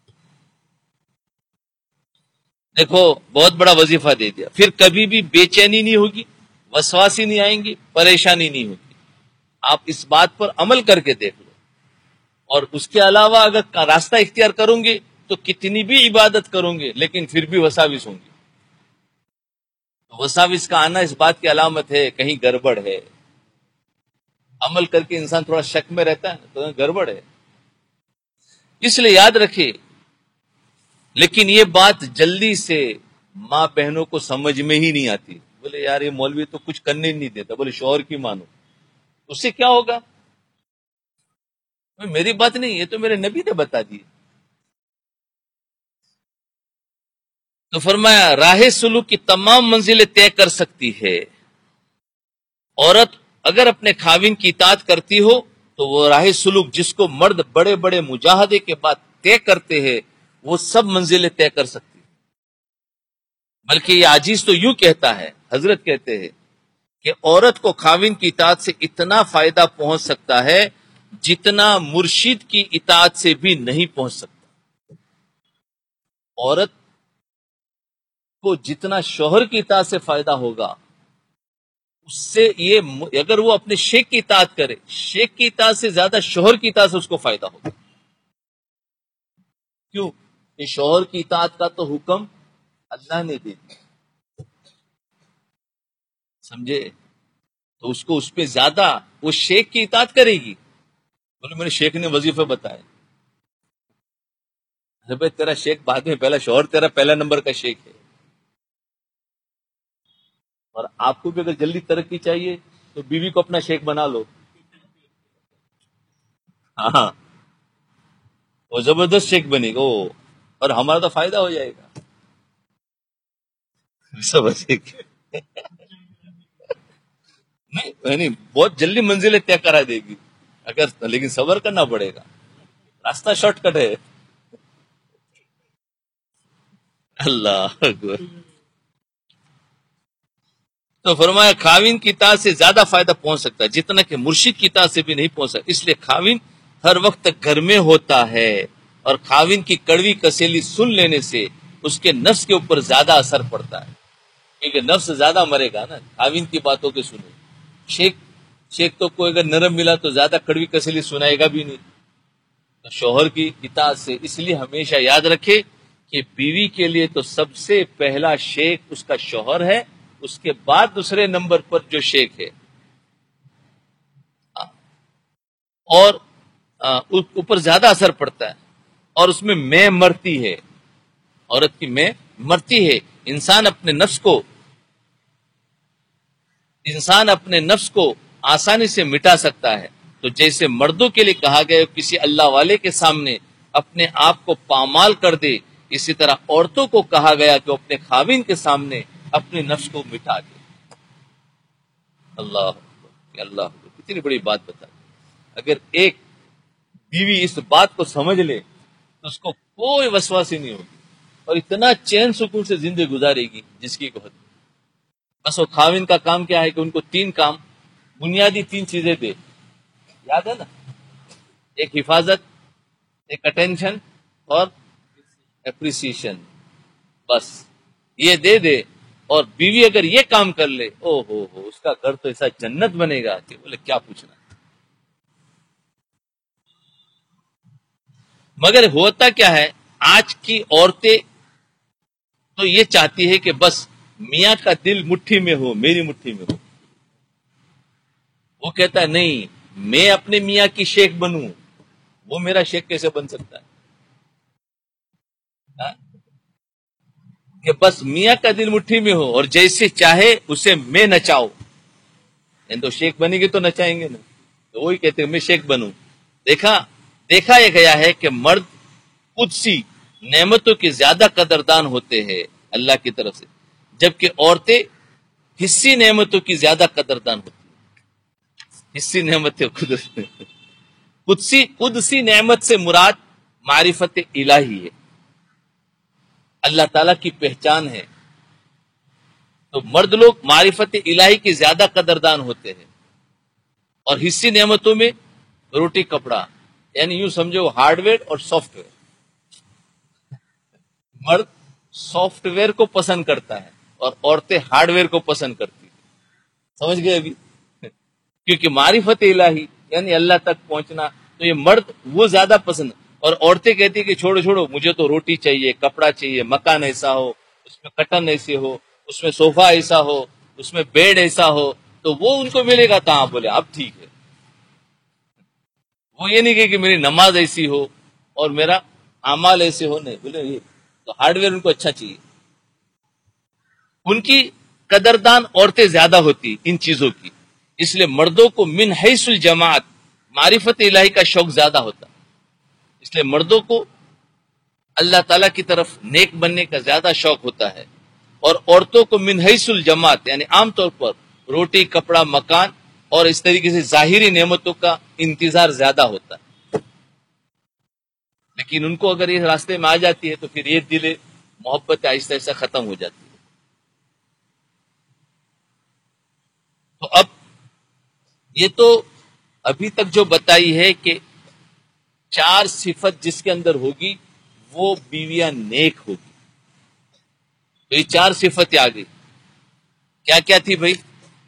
دیکھو بہت بڑا وظیفہ دے دیا. پھر کبھی بھی بے چینی نہیں ہوگی، وسواسی نہیں آئیں گی، پریشانی نہیں ہوگی. آپ اس بات پر عمل کر کے دیکھ لو. اور اس کے علاوہ اگر راستہ اختیار کروں گے تو کتنی بھی عبادت کروں گے لیکن پھر بھی وساوس ہوں گی. وساوس کا آنا اس بات کی علامت ہے کہیں گڑبڑ ہے. عمل کر کے انسان تھوڑا شک میں رہتا ہے تو گڑبڑ ہے. اس لیے یاد رکھے. لیکن یہ بات جلدی سے ماں بہنوں کو سمجھ میں ہی نہیں آتی. بولے یار یہ مولوی تو کچھ کرنے ہی نہیں دیتا، بولے شوہر کی مانو. اس سے کیا ہوگا؟ میری بات نہیں، یہ تو میرے نبی نے بتا دی. تو فرمایا راہ سلوک کی تمام منزلیں طے کر سکتی ہے. عورت اگر اپنے خاوند کی اطاعت کرتی ہو تو وہ راہ سلوک جس کو مرد بڑے بڑے مجاہدے کے بعد طے کرتے ہیں وہ سب منزلیں طے کر سکتی. بلکہ یہ عاجز تو یوں کہتا ہے، حضرت کہتے ہیں کہ عورت کو خاوند کی اطاعت سے اتنا فائدہ پہنچ سکتا ہے جتنا مرشد کی اطاعت سے بھی نہیں پہنچ سکتا. عورت کو جتنا شوہر کی اطاعت سے فائدہ ہوگا اس سے یہ، اگر وہ اپنے شیخ کی اطاعت کرے، شیخ کی اطاعت سے زیادہ شوہر کی اطاعت سے اس کو فائدہ ہوگا. کیوں؟ کہ شوہر کی اطاعت کا تو حکم اللہ نے دے دیا، سمجھے؟ تو اس کو اس پہ زیادہ وہ شیخ کی اطاعت کرے گی. بولے میرے شیخ نے وظیفے بتائے. بھائی تیرا شیخ بعد میں، پہلا شوہر تیرا پہلا نمبر کا شیخ ہے. اور آپ کو بھی اگر جلدی ترقی چاہیے تو بیوی کو اپنا شیخ بنا لو. ہاں وہ زبردست شیخ بنے گا وہ، اور ہمارا تو فائدہ ہو جائے گا. نہیں بہت جلدی منزلیں طے کرا دے گی اگر، لیکن صبر کرنا پڑے گا، راستہ شارٹ کٹ ہے. اللہ اکبر. تو فرمایا خاوند کی اطاعت سے زیادہ فائدہ پہنچ سکتا ہے جتنا کہ مرشد کی اطاعت سے بھی نہیں پہنچ سکتا. اس لیے خاوند ہر وقت گھر میں ہوتا ہے، اور خاوند کی کڑوی کسیلی سن لینے سے اس کے نفس کے اوپر زیادہ اثر پڑتا ہے. کیونکہ نفس زیادہ مرے گا نا خاوند کی باتوں کے سنے. شیخ تو کوئی اگر نرم ملا تو زیادہ کڑوی کسیلی سنائے گا بھی نہیں. تو شوہر کی اطاعت سے، اس لیے ہمیشہ یاد رکھے کہ بیوی کے لیے تو سب سے پہلا شیخ اس کا شوہر ہے، اس کے بعد دوسرے نمبر پر جو شیخ ہے، اور اوپر زیادہ اثر پڑتا ہے. اور اس میں مرتی ہے، عورت کی میں مرتی ہے. انسان اپنے نفس کو آسانی سے مٹا سکتا ہے. تو جیسے مردوں کے لیے کہا گیا کسی اللہ والے کے سامنے اپنے آپ کو پامال کر دے، اسی طرح عورتوں کو کہا گیا کہ وہ اپنے خاوند کے سامنے اپنے نفس کو مٹا دے. اللہ اللہ کتنی بڑی بات بتا دی. اگر ایک بیوی اس بات کو سمجھ لے تو اس کو کوئی وسواسی نہیں ہوگی، اور اتنا چین سکون سے زندگی گزارے گی جس کی کو. بس وہ خاوند کا کام کیا ہے کہ ان کو 3 کام، بنیادی 3 چیزیں دے. یاد ہے نا؟ ایک حفاظت، ایک اٹینشن، اور اپریسیشن. بس یہ دے. اور بیوی اگر یہ کام کر لے، او ہو اس کا گھر تو ایسا جنت بنے گا کہ بولے کیا پوچھنا. مگر ہوتا کیا ہے، آج کی عورتیں تو یہ چاہتی ہے کہ بس میاں کا دل مٹھی میں ہو، میری مٹھی میں ہو۔ وہ کہتا ہے نہیں، میں اپنے میاں کی شیخ بنوں، وہ میرا شیخ کیسے بن سکتا ہے؟ ہاں؟ کہ بس میاں کا دل مٹھی میں ہو اور جیسے چاہے اسے میں نچاؤ، یعنی تو شیخ بنے گی تو نچائیں گے نا، تو وہی کہتے ہیں میں شیخ بنوں۔ دیکھا یہ گیا ہے کہ مرد قدسی نعمتوں کے زیادہ قدردان ہوتے ہیں اللہ کی طرف سے، جبکہ عورتیں حصی نعمتوں کی زیادہ قدردان ہوتی ہیں۔ حصی نعمتیں قدسی نعمت سے مراد معرفت الہی ہے، اللہ تعالی کی پہچان ہے۔ تو مرد لوگ معرفت الہی کی زیادہ قدردان ہوتے ہیں، اور حصی نعمتوں میں روٹی کپڑا، یعنی یوں سمجھو ہارڈ ویئر اور سافٹ ویئر۔ مرد سافٹ ویئر کو پسند کرتا ہے اور عورتیں ہارڈ ویئر کو پسند کرتی ہیں۔ سمجھ گئے ابھی؟ کیونکہ معرفت الہی یعنی اللہ تک پہنچنا، تو یہ مرد وہ زیادہ پسند، اور عورتیں کہتی ہیں کہ چھوڑو مجھے تو روٹی چاہیے، کپڑا چاہیے، مکان ایسا ہو، اس میں کٹن ایسے ہو، اس میں صوفہ ایسا ہو، اس میں بیڈ ایسا ہو، تو وہ ان کو ملے گا کہاں؟ بولے اب ٹھیک ہے۔ وہ یہ نہیں کہ میری نماز ایسی ہو اور میرا اعمال ایسے ہو، نہیں، بولے یہ تو ہارڈ ویئر ان کو اچھا چاہیے۔ ان کی قدردان عورتیں زیادہ ہوتی ان چیزوں کی، اس لیے مردوں کو من حیث الجماعت معرفت الہی کا شوق زیادہ ہوتا، اس لیے مردوں کو اللہ تعالی کی طرف نیک بننے کا زیادہ شوق ہوتا ہے، اور عورتوں کو من حیث الجماعت یعنی عام طور پر روٹی کپڑا مکان اور اس طریقے سے ظاہری نعمتوں کا انتظار زیادہ ہوتا ہے۔ لیکن ان کو اگر یہ راستے میں آ جاتی ہے تو پھر یہ دل محبت آہستہ آہستہ ختم ہو جاتی ہے۔ تو اب یہ تو ابھی تک جو بتائی ہے کہ 4 صفت جس کے اندر ہوگی وہ بیویاں نیک ہوگی، تو یہ 4 صفت آ گئی۔ کیا کیا تھی بھائی؟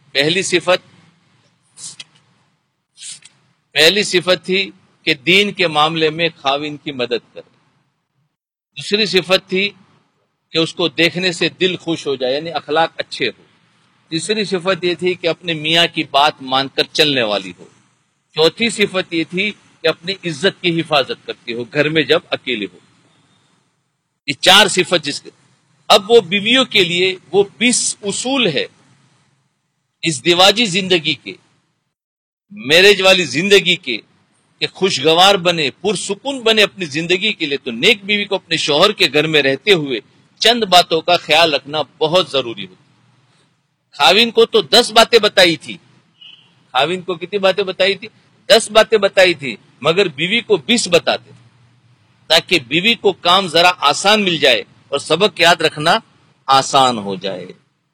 پہلی صفت تھی کہ دین کے معاملے میں خاوند کی مدد کرے۔ دوسری صفت تھی کہ اس کو دیکھنے سے دل خوش ہو جائے، یعنی اخلاق اچھے ہو۔ تیسری صفت یہ تھی کہ اپنے میاں کی بات مان کر چلنے والی ہو۔ چوتھی صفت یہ تھی کہ اپنی عزت کی حفاظت کرتی ہو گھر میں جب اکیلے ہو۔ یہ 4 صفت جس کے اب وہ بیویوں کے لیے وہ 20 اصول ہے اس دیواجی زندگی کے، میرج والی زندگی کے، کہ خوشگوار بنے، پرسکون بنے اپنی زندگی کے لیے، تو نیک بیوی کو اپنے شوہر کے گھر میں رہتے ہوئے چند باتوں کا خیال رکھنا بہت ضروری ہوتا ہے۔ خاوند کو تو 10 باتیں بتائی تھی، خاوند کو کتنی باتیں بتائی تھی؟ 10 باتیں بتائی تھی، مگر بیوی کو 20 بتاتے تاکہ بیوی کو کام ذرا آسان مل جائے اور سبق یاد رکھنا آسان ہو جائے۔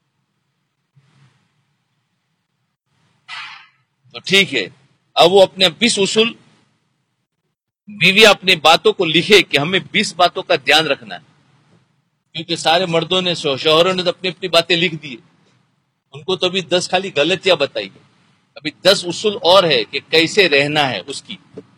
تو ٹھیک ہے، اب وہ اپنے 20 اصول بیوی اپنی باتوں کو لکھے کہ ہمیں 20 باتوں کا دھیان رکھنا ہے، کیونکہ سارے مردوں نے شوہروں نے اپنی اپنی باتیں لکھ دی، ان کو تو ابھی 10 خالی غلطیاں بتائی، ابھی 10 اصول اور ہے کہ کیسے رہنا ہے اس کی،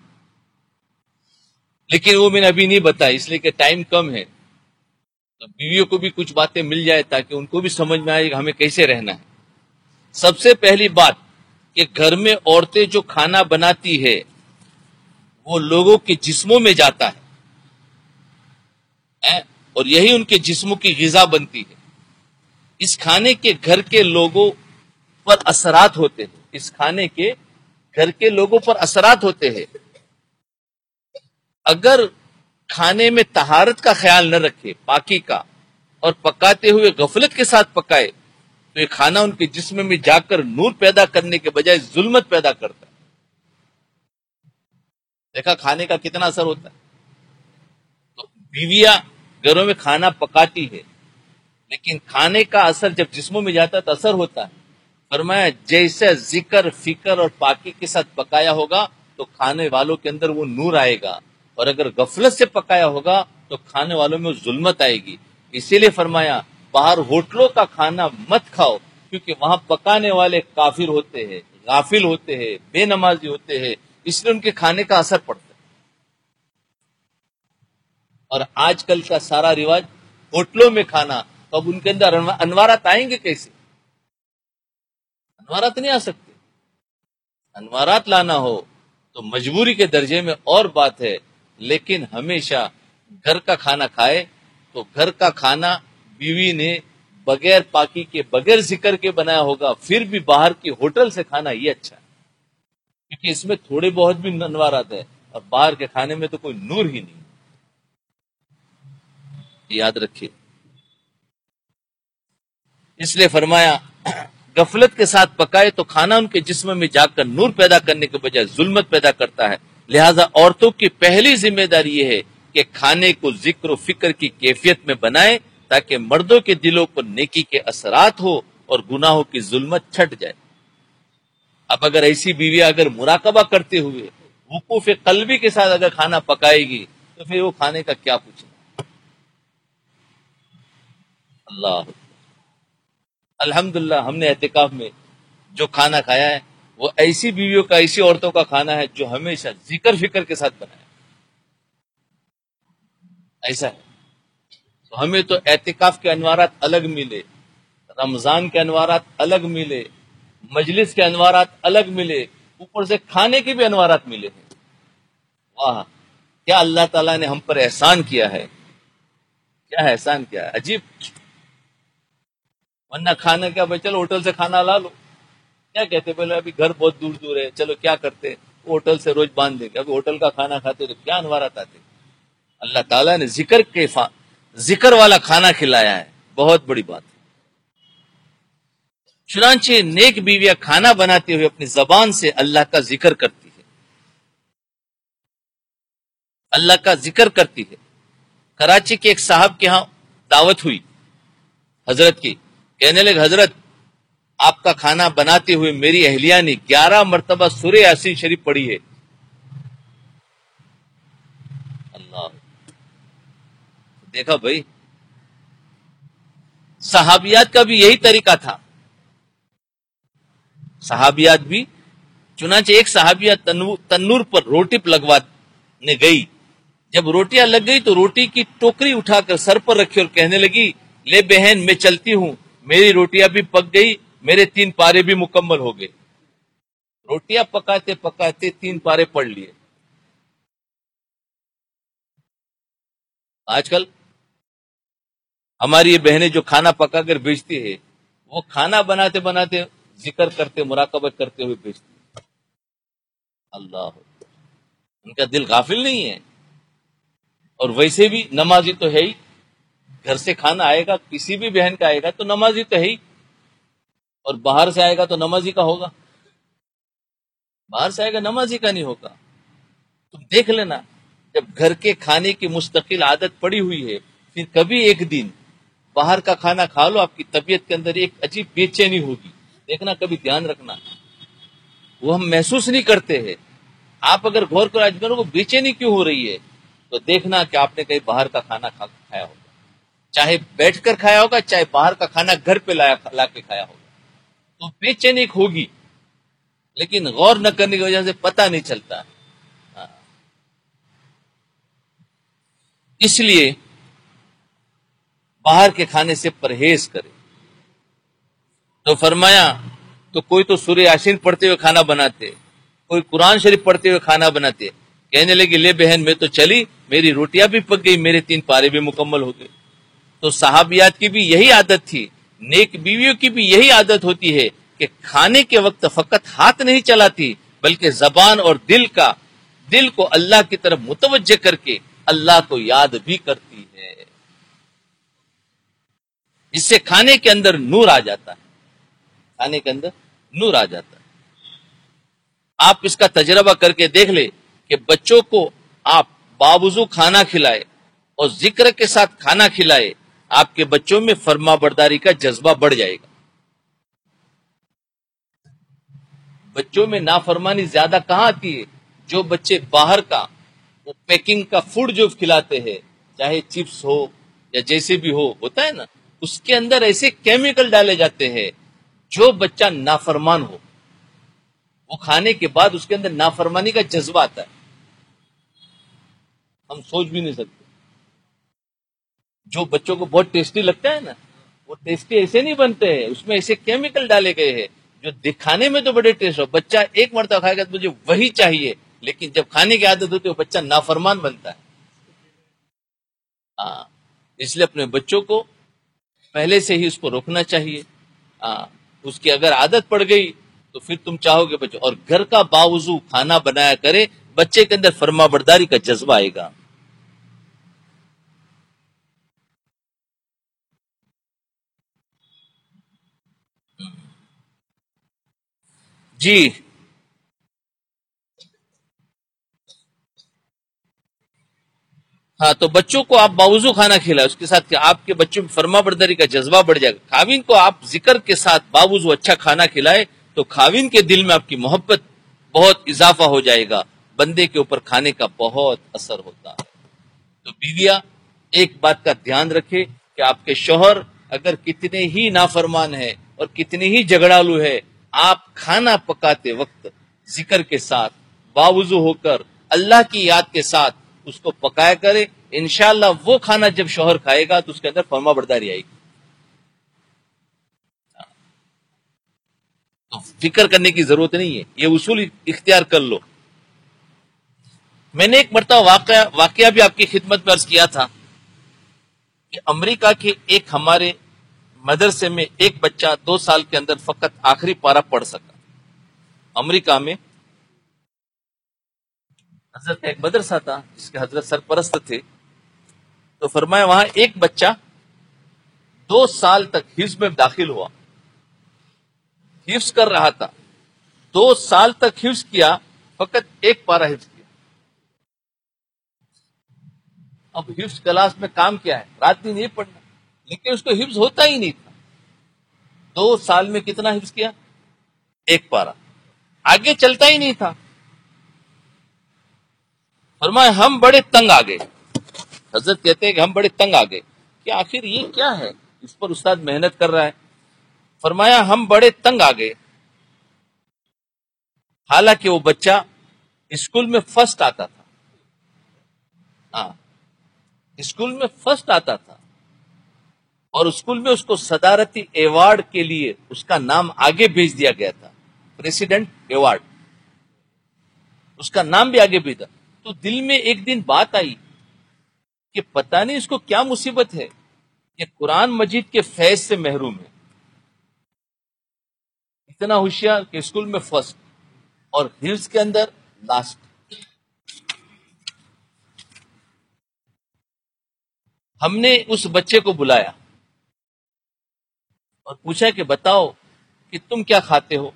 لیکن وہ میں نے ابھی نہیں بتایا اس لیے کہ ٹائم کم ہے، تو بیویوں کو بھی کچھ باتیں مل جائے تاکہ ان کو بھی سمجھ میں آئے کہ ہمیں کیسے رہنا ہے۔ سب سے پہلی بات کہ گھر میں عورتیں جو کھانا بناتی ہے وہ لوگوں کے جسموں میں جاتا ہے، اور یہی ان کے جسموں کی غذا بنتی ہے۔ اس کھانے کے گھر کے لوگوں پر اثرات ہوتے ہیں، اس کھانے کے گھر کے لوگوں پر اثرات ہوتے ہیں۔ اگر کھانے میں طہارت کا خیال نہ رکھے، پاکی کا، اور پکاتے ہوئے غفلت کے ساتھ پکائے تو یہ کھانا ان کے جسم میں جا کر نور پیدا کرنے کے بجائے ظلمت پیدا کرتا ہے۔ دیکھا کھانے کا کتنا اثر ہوتا ہے۔ تو بیویاں گھروں میں کھانا پکاتی ہے، لیکن کھانے کا اثر جب جسموں میں جاتا ہے تو اثر ہوتا ہے۔ فرمایا جیسے ذکر فکر اور پاکی کے ساتھ پکایا ہوگا تو کھانے والوں کے اندر وہ نور آئے گا، اور اگر غفلت سے پکایا ہوگا تو کھانے والوں میں ظلمت آئے گی۔ اسی لیے فرمایا باہر ہوٹلوں کا کھانا مت کھاؤ، کیونکہ وہاں پکانے والے کافر ہوتے ہیں، غافل ہوتے ہیں، بے نمازی ہوتے ہیں، اس لیے ان کے کھانے کا اثر پڑتا ہے۔ اور آج کل کا سارا رواج ہوٹلوں میں کھانا، تو اب ان کے اندر انوارات آئیں گے کیسے؟ انوارات نہیں آ سکتے. انوارات لانا ہو تو مجبوری کے درجے میں اور بات ہے، لیکن ہمیشہ گھر کا کھانا کھائے تو گھر کا کھانا بیوی نے بغیر پاکی کے، بغیر ذکر کے بنایا ہوگا، پھر بھی باہر کی ہوٹل سے کھانا یہ اچھا ہے، کیونکہ اس میں تھوڑے بہت بھی انوارات ہے، اور باہر کے کھانے میں تو کوئی نور ہی نہیں. یاد رکھیے. اس لیے فرمایا غفلت کے ساتھ پکائے تو کھانا ان کے جسم میں جا کر نور پیدا کرنے کے بجائے ظلمت پیدا کرتا ہے. لہذا عورتوں کی پہلی ذمہ داری یہ ہے کہ کھانے کو ذکر و فکر کی کیفیت میں بنائے تاکہ مردوں کے دلوں پر نیکی کے اثرات ہو اور گناہوں کی ظلمت چھٹ جائے. اب اگر ایسی بیوی اگر مراقبہ کرتے ہوئے وقوف قلبی کے ساتھ اگر کھانا پکائے گی تو پھر وہ کھانے کا کیا پوچھنا. اللہ الحمدللہ ہم نے اعتکاف میں جو کھانا کھایا ہے وہ ایسی بیویوں کا، ایسی عورتوں کا کھانا ہے جو ہمیشہ ذکر فکر کے ساتھ بنایا. ایسا ہے تو ہمیں تو اعتکاف کے انوارات الگ ملے، رمضان کے انوارات الگ ملے، مجلس کے انوارات الگ ملے، اوپر سے کھانے کے بھی انوارات ملے ہیں. واہ، کیا اللہ تعالیٰ نے ہم پر احسان کیا ہے، کیا احسان کیا ہے، عجیب. ورنہ کھانا کیا بھائی، چلو ہوٹل سے کھانا لا لو. کیا کہتے بولے ابھی گھر بہت دور دور ہے، چلو کیا کرتے ہوٹل سے روز باندھ دیں گے. ابھی ہوٹل کا کھانا کھاتے تو کیا انوارات آتے. اللہ تعالیٰ نے ذکر والا کھانا کھلایا ہے، بہت بڑی بات ہے. چنانچہ نیک بیویاں کھانا بناتے ہوئے اپنی زبان سے اللہ کا ذکر کرتی ہے، اللہ کا ذکر کرتی ہے. کراچی کے ایک صاحب کے ہاں دعوت ہوئی حضرت کی. کہنے لگے حضرت آپ کا کھانا بناتے ہوئے میری اہلیہ نے 11 مرتبہ سورہ یاسین شریف پڑھی ہے. اللہ، دیکھا بھائی، صحابیات کا بھی یہی طریقہ تھا. صحابیات بھی، چنانچہ ایک صحابیہ تنور پر روٹی لگوانے گئی. جب روٹیاں لگ گئی تو روٹی کی ٹوکری اٹھا کر سر پر رکھی اور کہنے لگی لے بہن میں چلتی ہوں، میری روٹیاں بھی پک گئی، میرے 3 پارے بھی مکمل ہو گئے. روٹیاں پکاتے پکاتے 3 پارے پڑھ لیے. آج کل ہماری یہ بہنیں جو کھانا پکا کر بیچتی ہے، وہ کھانا بناتے بناتے ذکر کرتے، مراقبہ کرتے ہوئے بیچتی ہے. اللہ، ان کا دل غافل نہیں ہے. اور ویسے بھی نمازی تو ہے ہی، گھر سے کھانا آئے گا کسی بھی بہن کا آئے گا تو نمازی تو ہے ہی، اور باہر سے آئے گا تو نمازی کا ہوگا. باہر سے آئے گا نمازی کا نہیں ہوگا. تم دیکھ لینا، جب گھر کے کھانے کی مستقل عادت پڑی ہوئی ہے، پھر کبھی ایک دن باہر کا کھانا کھا لو، آپ کی طبیعت کے اندر ایک عجیب بے چینی ہوگی. دیکھنا، کبھی دھیان رکھنا، وہ ہم محسوس نہیں کرتے ہیں. آپ اگر غور کرو آج کو بے چینی کیوں ہو رہی ہے، تو دیکھنا کہ آپ نے کہیں باہر کا کھانا کھایا ہوگا، چاہے بیٹھ کر کھایا ہوگا، چاہے باہر کا کھانا گھر پہ لا کے کھایا ہوگا، تو بے چینی ہوگی. لیکن غور نہ کرنے کی وجہ سے پتہ نہیں چلتا. اس لیے باہر کے کھانے سے پرہیز کرے. تو فرمایا تو کوئی تو سورہ یاسین پڑھتے ہوئے کھانا بناتے، کوئی قرآن شریف پڑھتے ہوئے کھانا بناتے. کہنے لگے لے بہن میں تو چلی، میری روٹیاں بھی پک گئی، میرے 3 پارے بھی مکمل ہو گئے. تو صحابیات کی بھی یہی عادت تھی، نیک بیویوں کی بھی یہی عادت ہوتی ہے کہ کھانے کے وقت فقط ہاتھ نہیں چلاتی بلکہ زبان اور دل کو اللہ کی طرف متوجہ کر کے اللہ کو یاد بھی کرتی ہے. اس سے کھانے کے اندر نور آ جاتا ہے، کھانے کے اندر نور آ جاتا ہے. آپ اس کا تجربہ کر کے دیکھ لیں کہ بچوں کو آپ باوضو کھانا کھلائے اور ذکر کے ساتھ کھانا کھلائے، آپ کے بچوں میں فرما برداری کا جذبہ بڑھ جائے گا. بچوں میں نافرمانی زیادہ کہاں آتی ہے؟ جو بچے باہر کا وہ پیکنگ کا فوڈ جو کھلاتے ہیں، چاہے چپس ہو یا جیسے بھی ہوتا ہے نا، اس کے اندر ایسے کیمیکل ڈالے جاتے ہیں جو بچہ نافرمان ہو، وہ کھانے کے بعد اس کے اندر نافرمانی کا جذبہ آتا ہے. ہم سوچ بھی نہیں سکتے. جو بچوں کو بہت ٹیسٹی لگتا ہے نا، وہ ٹیسٹی ایسے نہیں بنتے ہیں، اس میں ایسے کیمیکل ڈالے گئے ہیں جو دکھانے میں تو بڑے ٹیسٹ ہو، بچہ ایک مرتبہ کھائے گا تو مجھے وہی چاہیے، لیکن جب کھانے کی عادت ہوتی ہے وہ بچہ نافرمان بنتا ہے۔ ہاں، اس لیے اپنے بچوں کو پہلے سے ہی اس کو روکنا چاہیے۔ ہاں، اس کی اگر عادت پڑ گئی تو پھر تم چاہو گے بچوں، اور گھر کا باوضو کھانا بنایا کرے، بچے کے اندر فرما برداری کا جذبہ آئے گا۔ جی ہاں، تو بچوں کو آپ باوضو کھانا کھلائیں، اس کے ساتھ کہ آپ کے بچوں میں فرما برداری کا جذبہ بڑھ جائے گا۔ خاوند کو آپ ذکر کے ساتھ باوضو اچھا کھانا کھلائے تو خاوند کے دل میں آپ کی محبت بہت اضافہ ہو جائے گا، بندے کے اوپر کھانے کا بہت اثر ہوتا ہے۔ تو بیویاں ایک بات کا دھیان رکھے کہ آپ کے شوہر اگر کتنے ہی نافرمان ہے اور کتنے ہی جھگڑالو ہے، آپ کھانا پکاتے وقت ذکر کے ساتھ باوضو ہو کر اللہ کی یاد کے ساتھ اس کو پکایا کرے، انشاءاللہ وہ کھانا جب شوہر کھائے گا تو اس کے اندر فرما برداری آئے گی۔ تو فکر کرنے کی ضرورت نہیں ہے، یہ اصول اختیار کر لو۔ میں نے ایک مرتبہ واقعہ بھی آپ کی خدمت میں عرض کیا تھا کہ امریکہ کے ایک ہمارے مدرسے میں ایک بچہ 2 سال کے اندر فقط آخری پارہ پڑھ سکا۔ امریکہ میں حضرت کا ایک مدرسہ تھا جس کے حضرت سرپرست تھے، تو فرمایا وہاں ایک بچہ 2 سال تک حفظ میں داخل ہوا، حفظ کر رہا تھا، 2 سال تک حفظ کیا، فقط ایک پارہ حفظ کیا۔ اب حفظ کلاس میں کام کیا ہے، رات دن نہیں پڑھنا، لیکن اس کو حفظ ہوتا ہی نہیں تھا۔ 2 سال میں کتنا حفظ کیا؟ ایک پارہ، آگے چلتا ہی نہیں تھا۔ فرمایا ہم بڑے تنگ آ گئے، حضرت کہتے ہیں کہ ہم بڑے تنگ آ گئے کہ آخر یہ کیا ہے، اس پر استاد محنت کر رہا ہے۔ فرمایا ہم بڑے تنگ آ گئے، حالانکہ وہ بچہ اسکول میں فرسٹ آتا تھا۔ ہاں، اسکول میں فرسٹ آتا تھا، اور اسکول میں اس کو صدارتی ایوارڈ کے لیے اس کا نام آگے بھیج دیا گیا تھا، پریسیڈنٹ ایوارڈ، اس کا نام بھی آگے بھیجا۔ تو دل میں ایک دن بات آئی کہ پتہ نہیں اس کو کیا مصیبت ہے کہ قرآن مجید کے فیض سے محروم ہے، اتنا ہوشیار کہ اسکول میں فرسٹ اور حفظ کے اندر لاسٹ۔ ہم نے اس بچے کو بلایا اور پوچھا کہ بتاؤ کہ تم کیا کھاتے ہو،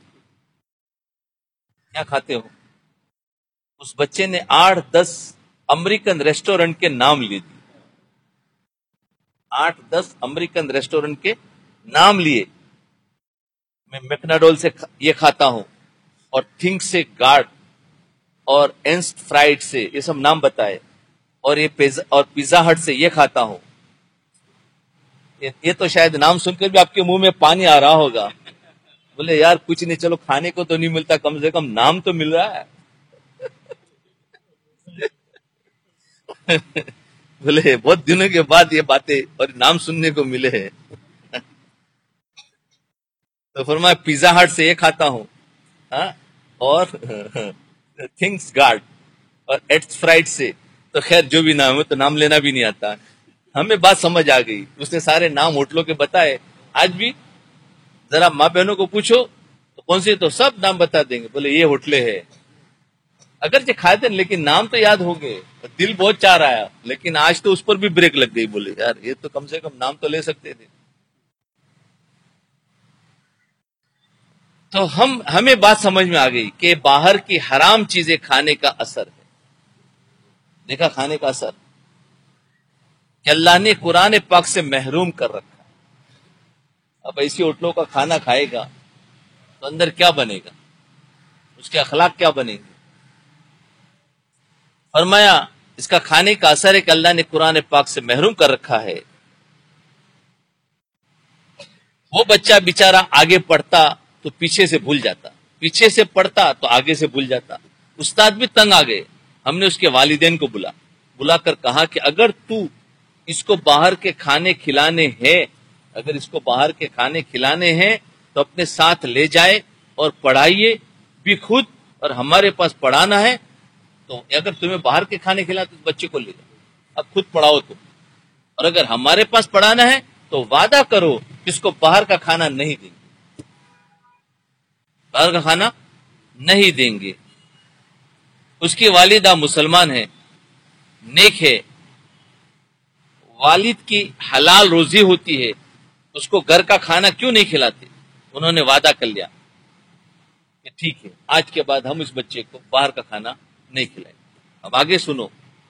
کیا کھاتے ہو؟ اس بچے نے 8-10 امریکن ریسٹورنٹ کے نام لیے دیے، 8-10 امریکن ریسٹورنٹ کے نام لیے۔ میں میکڈونلڈ سے یہ کھاتا ہوں، اور تھنک سے گارڈ، اور اینسٹ فرائڈ سے، یہ سب نام بتائے، اور یہ پیزا ہٹ سے یہ کھاتا ہوں۔ یہ تو شاید نام سن کر بھی آپ کے منہ میں پانی آ رہا ہوگا، بولے یار کچھ نہیں، چلو کھانے کو تو نہیں ملتا، کم سے کم نام تو مل رہا ہے۔ بولے بہت دنوں کے بعد یہ باتیں اور نام سننے کو ملے ہیں۔ تو فرمایا پیزا ہٹ سے یہ کھاتا ہوں، ہاں، اور تھنکس گارڈ اور ایٹس فرائڈ سے، تو خیر جو بھی نام ہے، تو نام لینا بھی نہیں آتا۔ ہمیں بات سمجھ آ گئی، اس نے سارے نام ہوٹلوں کے بتائے۔ آج بھی ذرا ماں بہنوں کو پوچھو تو کون سی، تو سب نام بتا دیں گے، بولے یہ ہوٹلے ہے، اگرچہ کھاتے ہیں لیکن نام تو یاد ہو گئے، دل بہت چاہ رہا ہے، لیکن آج تو اس پر بھی بریک لگ گئی، بولے یار یہ تو کم سے کم نام تو لے سکتے تھے۔ تو ہمیں بات سمجھ میں آ گئی کہ باہر کی حرام چیزیں کھانے کا اثر ہے۔ دیکھا کھانے کا اثر کہ اللہ نے قرآن پاک سے محروم کر رکھا ہے۔ اب ایسی ہوٹلوں کا کھانا کھائے گا تو اندر کیا بنے گا، اس کے اخلاق کیا بنے گے؟ فرمایا اس کا کھانے کا اثر ہے کہ اللہ نے قرآن پاک سے محروم کر رکھا ہے۔ وہ بچہ بیچارہ آگے پڑھتا تو پیچھے سے بھول جاتا، پیچھے سے پڑھتا تو آگے سے بھول جاتا۔ استاد بھی تنگ آ گئے، ہم نے اس کے والدین کو بلا کر کہا کہ اگر تو اس کو باہر کے کھانے کھلانے ہیں، اگر اس کو باہر کے کھانے کھلانے ہیں تو اپنے ساتھ لے جائے اور پڑھائیے بھی خود، اور ہمارے پاس پڑھانا ہے تو اگر تمہیں باہر کے کھانے کھلاتے تو بچے کو لے جاؤ، اب خود پڑھاؤ تم، اور اگر ہمارے پاس پڑھانا ہے تو وعدہ کرو کہ اس کو باہر کا کھانا نہیں دیں گے، باہر کا کھانا نہیں دیں گے۔ اس کی والدہ مسلمان ہے، نیک ہے، والد کی حلال روزی ہوتی ہے، اس کو گھر کا کھانا کیوں نہیں کھلاتے؟ انہوں نے وعدہ کر لیا کہ ٹھیک ہے آج کے بعد ہم اس بچے کو باہر کا کھانا نہیں کھلائیں۔ اب آگے سنو،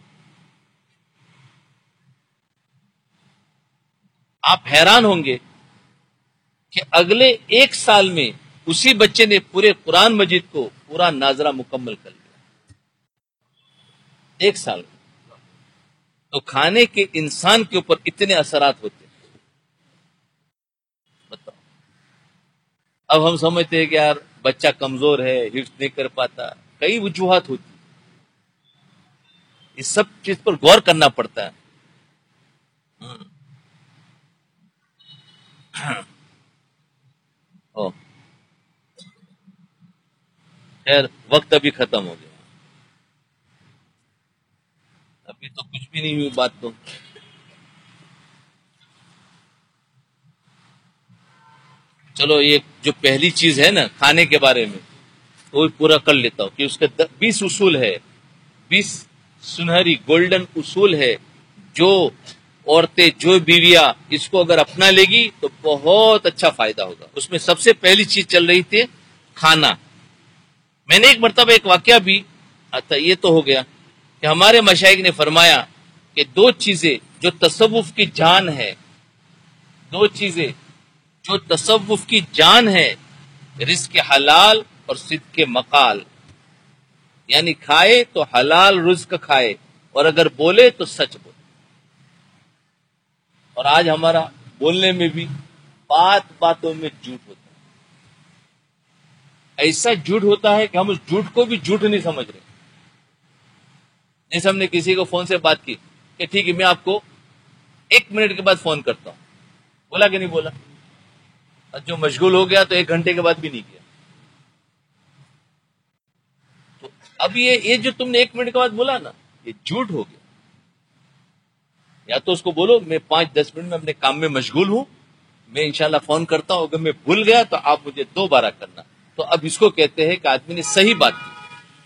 آپ حیران ہوں گے کہ اگلے 1 سال میں اسی بچے نے پورے قرآن مجید کو پورا ناظرہ مکمل کر لیا، 1 سال میں۔ تو کھانے کے انسان کے اوپر اتنے اثرات ہوتے ہیں، بتاؤ۔ اب ہم سمجھتے ہیں کہ یار بچہ کمزور ہے، حفظ نہیں کر پاتا، کئی وجوہات ہوتی، اس سب چیز پر غور کرنا پڑتا ہے۔ او، خیر وقت ابھی ختم ہو گیا، ابھی تو کچھ بھی نہیں ہوئی بات تو۔ چلو یہ جو پہلی چیز ہے نا کھانے کے بارے میں وہ پورا کر لیتا ہوں کہ اس کے 20 اصول ہے، 20 سنہری گولڈن اصول ہے، جو عورتیں جو بیویاں اس کو اگر اپنا لے گی تو بہت اچھا فائدہ ہوگا۔ اس میں سب سے پہلی چیز چل رہی تھی کھانا۔ میں نے ایک مرتبہ ایک واقعہ بھی یہ تو ہو گیا کہ ہمارے مشائخ نے فرمایا کہ 2 چیزیں جو تصوف کی جان ہے، 2 چیزیں جو تصوف کی جان ہے، رزق حلال اور صدق مقال، یعنی کھائے تو حلال رزق کھائے اور اگر بولے تو سچ بولے۔ اور آج ہمارا بولنے میں بھی باتوں میں جھوٹ ہوتا ہے، ایسا جھوٹ ہوتا ہے کہ ہم اس جھوٹ کو بھی جھوٹ نہیں سمجھ رہے۔ جیسے ہم نے کسی کو فون سے بات کی کہ ٹھیک ہے میں آپ کو 1 منٹ کے بعد فون کرتا ہوں، بولا کہ نہیں بولا؟ اور جو مشغول ہو گیا تو 1 گھنٹے کے بعد بھی نہیں کیا۔ تو اب یہ جو تم نے 1 منٹ کے بعد بولا نا، یہ جھوٹ ہو گیا۔ یا تو اس کو بولو میں 5-10 منٹ میں اپنے کام میں مشغول ہوں، میں انشاءاللہ فون کرتا ہوں، اگر میں بھول گیا تو آپ مجھے دوبارہ کرنا۔ تو اب اس کو کہتے ہیں کہ آدمی نے صحیح بات کی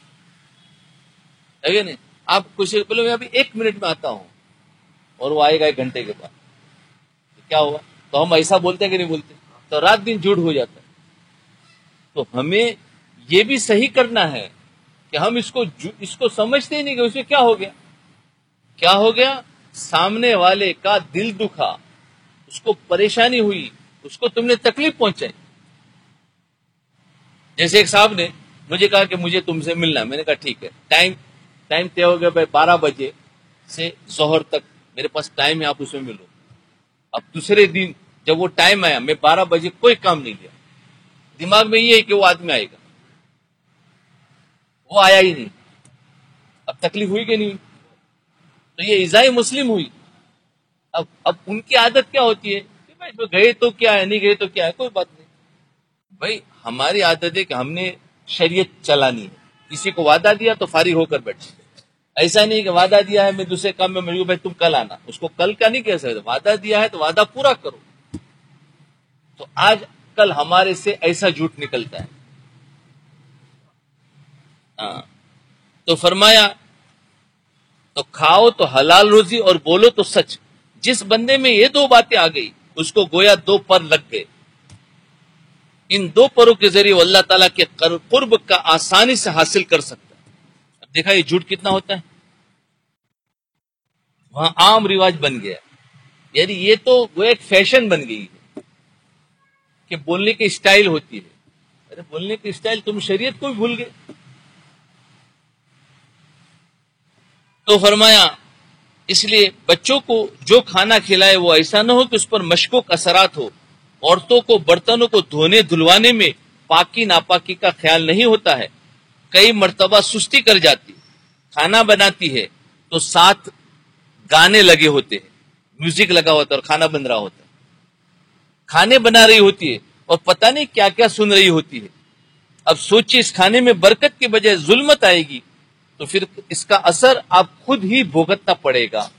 ہے نہیں۔ آپ کچھ بولو میں ابھی 1 منٹ میں آتا ہوں اور وہ آئے گا 1 گھنٹے کے بعد، تو کیا ہوا؟ تو ہم ایسا بولتے ہیں کہ نہیں بولتے؟ تو رات دن جھوٹ ہو جاتا ہے۔ تو ہمیں یہ بھی صحیح کرنا ہے کہ ہم اس کو سمجھتے ہی نہیں کہ اس میں کیا ہو گیا، کیا ہو گیا؟ سامنے والے کا دل دکھا، اس کو پریشانی ہوئی، اس کو تم نے تکلیف پہنچائی۔ جیسے ایک صاحب نے مجھے کہا کہ مجھے تم سے ملنا ہے، میں نے کہا ٹھیک ہے، ٹائم طے ہو گیا بھائی 12 بجے سے ظہر تک میرے پاس ٹائم ہے، آپ اس میں ملو۔ اب دوسرے دن جب وہ ٹائم آیا، میں 12 بجے کوئی کام نہیں کیا، دماغ میں یہ ہے کہ وہ آدمی آئے گا، وہ آیا ہی نہیں۔ اب تکلیف ہوئی کہ نہیں ہوئی؟ تو یہ ایذائے مسلم ہوئی۔ اب ان کی عادت کیا ہوتی ہے کہ بھائی گئے تو کیا ہے، نہیں گئے تو کیا ہے، کوئی بات نہیں۔ بھائی ہماری عادت ہے کہ ہم نے شریعت چلانی ہے، کسی کو وعدہ دیا تو فارغ ہو کر بیٹھے۔ ایسا نہیں کہ وعدہ دیا ہے میں دوسرے کام میں مشغول، بھائی تم کل آنا، اس کو کل کا نہیں کہہ سکتے، وعدہ دیا ہے تو وعدہ پورا کرو۔ تو آج کل ہمارے سے ایسا جھوٹ نکلتا ہے۔ ہاں تو فرمایا تو کھاؤ تو حلال روزی اور بولو تو سچ۔ جس بندے میں یہ 2 باتیں آ گئی اس کو گویا 2 پر لگ گئے۔ ان 2 پروں کے ذریعے وہ اللہ تعالیٰ کے قرب کا آسانی سے حاصل کر سکتا ہے۔ اب دیکھا یہ جھوٹ کتنا ہوتا ہے، وہاں عام رواج بن گیا، یعنی یہ تو وہ ایک فیشن بن گئی ہے کہ بولنے کی اسٹائل ہوتی ہے۔ ارے بولنے کی اسٹائل تم شریعت کو بھی بھول گئے۔ تو فرمایا اس لیے بچوں کو جو کھانا کھلائے وہ ایسا نہ ہو کہ اس پر مشکوک اثرات ہو۔ عورتوں کو برتنوں کو دھونے دھلوانے میں پاکی ناپاکی کا خیال نہیں ہوتا ہے، کئی مرتبہ سستی کر جاتی، کھانا بناتی ہے تو ساتھ گانے لگے ہوتے ہیں، میوزک لگا ہوتا ہے اور کھانا بن رہا ہوتا ہے، کھانے بنا رہی ہوتی ہے اور پتہ نہیں کیا کیا سن رہی ہوتی ہے. اب سوچیے اس کھانے میں برکت کے بجائے ظلمت آئے گی تو پھر اس کا اثر آپ خود ہی بھگتنا پڑے گا.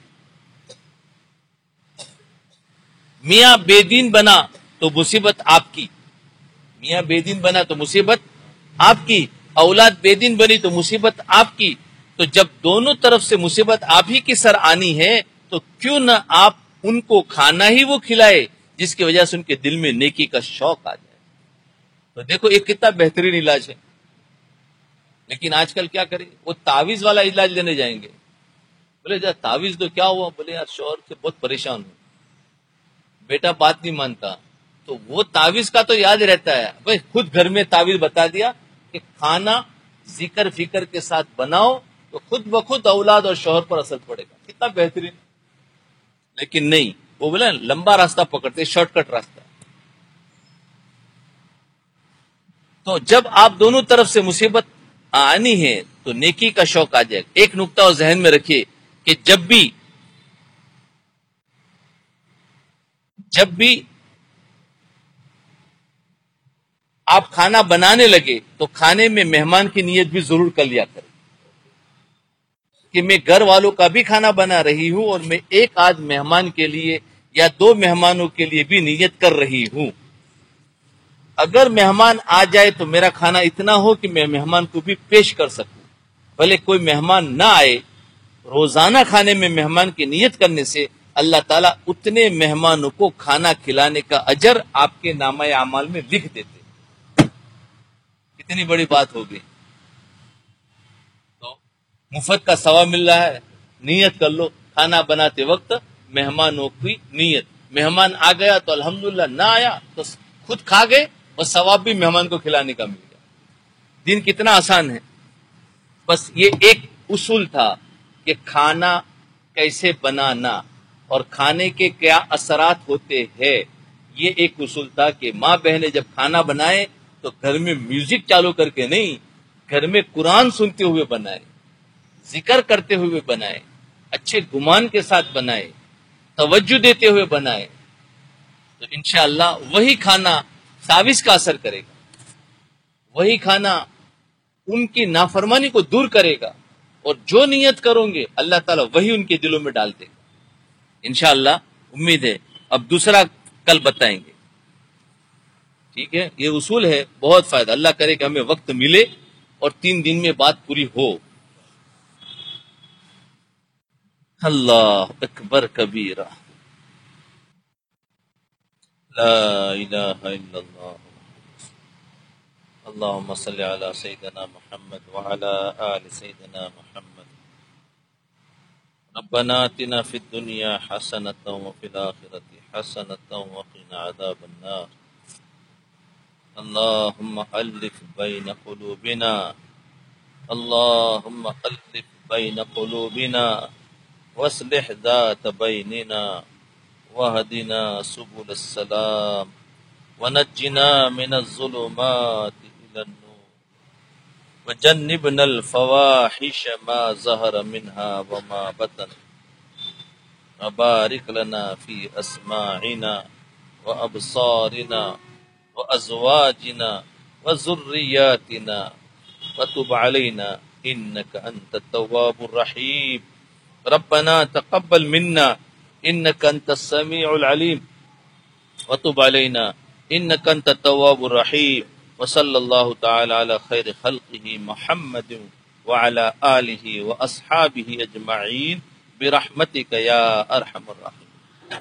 میاں بے دین بنا تو مصیبت آپ کی، میاں بے دین بنا تو مصیبت آپ کی، اولاد بے دین بنی تو مصیبت آپ کی. تو جب دونوں طرف سے مصیبت آپ ہی کی سر آنی ہے تو کیوں نہ آپ ان کو کھانا ہی وہ کھلائے جس کی وجہ سے ان کے دل میں نیکی کا شوق آ جائے. تو دیکھو ایک کتنا بہترین علاج ہے. لیکن آج کل کیا کریں، وہ تعویذ والا علاج لینے جائیں گے. بولے جا تعویذ تو کیا ہوا، بولے یار شوہر سے بہت پریشان ہوں، بیٹا بات نہیں مانتا. تو وہ تعویذ کا تو یاد رہتا ہے، بھائی خود گھر میں تعویذ بتا دیا کہ کھانا ذکر فکر کے ساتھ بناؤ تو خود بخود اولاد اور شوہر پر اثر پڑے گا. کتنا بہترین. لیکن نہیں، وہ بولے لمبا راستہ پکڑتے، شارٹ کٹ راستہ. تو جب آپ دونوں طرف سے مصیبت آنی ہے تو نیکی کا شوق آ جائے. ایک نقطہ اور ذہن میں رکھیے کہ جب بھی آپ کھانا بنانے لگے تو کھانے میں مہمان کی نیت بھی ضرور کر لیا کریں کہ میں گھر والوں کا بھی کھانا بنا رہی ہوں اور میں ایک آدھ مہمان کے لیے یا دو مہمانوں کے لیے بھی نیت کر رہی ہوں. اگر مہمان آ جائے تو میرا کھانا اتنا ہو کہ میں مہمان کو بھی پیش کر سکوں. بھلے کوئی مہمان نہ آئے، روزانہ کھانے میں مہمان کی نیت کرنے سے اللہ تعالیٰ اتنے مہمانوں کو کھانا کھلانے کا اجر آپ کے نامہ اعمال میں لکھ دیتے. کتنی بڑی بات ہوگی. تو مفت کا ثواب مل رہا ہے، نیت کر لو کھانا بناتے وقت مہمانوں کی نیت. مہمان آ گیا تو الحمدللہ، نہ آیا تو خود کھا گئے اور ثواب بھی مہمان کو کھلانے کا مل گیا. دین کتنا آسان ہے. بس یہ ایک اصول تھا کہ کھانا کیسے بنانا اور کھانے کے کیا اثرات ہوتے ہیں. یہ ایک اصول تھا کہ ماں بہنیں جب کھانا بنائیں تو گھر میں میوزک چالو کر کے نہیں، گھر میں قرآن سنتے ہوئے بنائے، ذکر کرتے ہوئے بنائے، اچھے گمان کے ساتھ بنائے، توجہ دیتے ہوئے بنائے. تو انشاءاللہ وہی کھانا تعویذ کا اثر کرے گا، وہی کھانا ان کی نافرمانی کو دور کرے گا، اور جو نیت کرو گے اللہ تعالیٰ وہی ان کے دلوں میں ڈال دے گا انشاءاللہ. امید ہے. اب دوسرا کل بتائیں گے. ٹھیک ہے، یہ اصول ہے، بہت فائدہ. اللہ کرے کہ ہمیں وقت ملے اور 3 دن میں بات پوری ہو. اللہ اکبر کبیرہ، لا الہ الا اللہ. اللهم صل على سيدنا محمد وعلى آل سيدنا محمد. ربنا آتنا في الدنيا حسنة وفي الآخرة حسنة وقنا عذاب النار. اللهم ألف بين قلوبنا، اللهم ألف بين قلوبنا واصلح ذات بيننا واهدنا سبل السلام ونجنا من الظلمات إلى النور وجنبنا الفواحش ما ظهر منها وما بطن وبارك لنا في أسماعنا وأبصارنا وأزواجنا وذرياتنا وتب علينا إنك أنت التواب الرحيم. ربنا تقبل منا إنك أنت السميع العليم وتب علينا إنك أنت التواب الرحيم. وصلى الله تعالى على خير خلقه محمد وعلى آله وأصحابه أجمعين برحمتك يا أرحم الراحمين.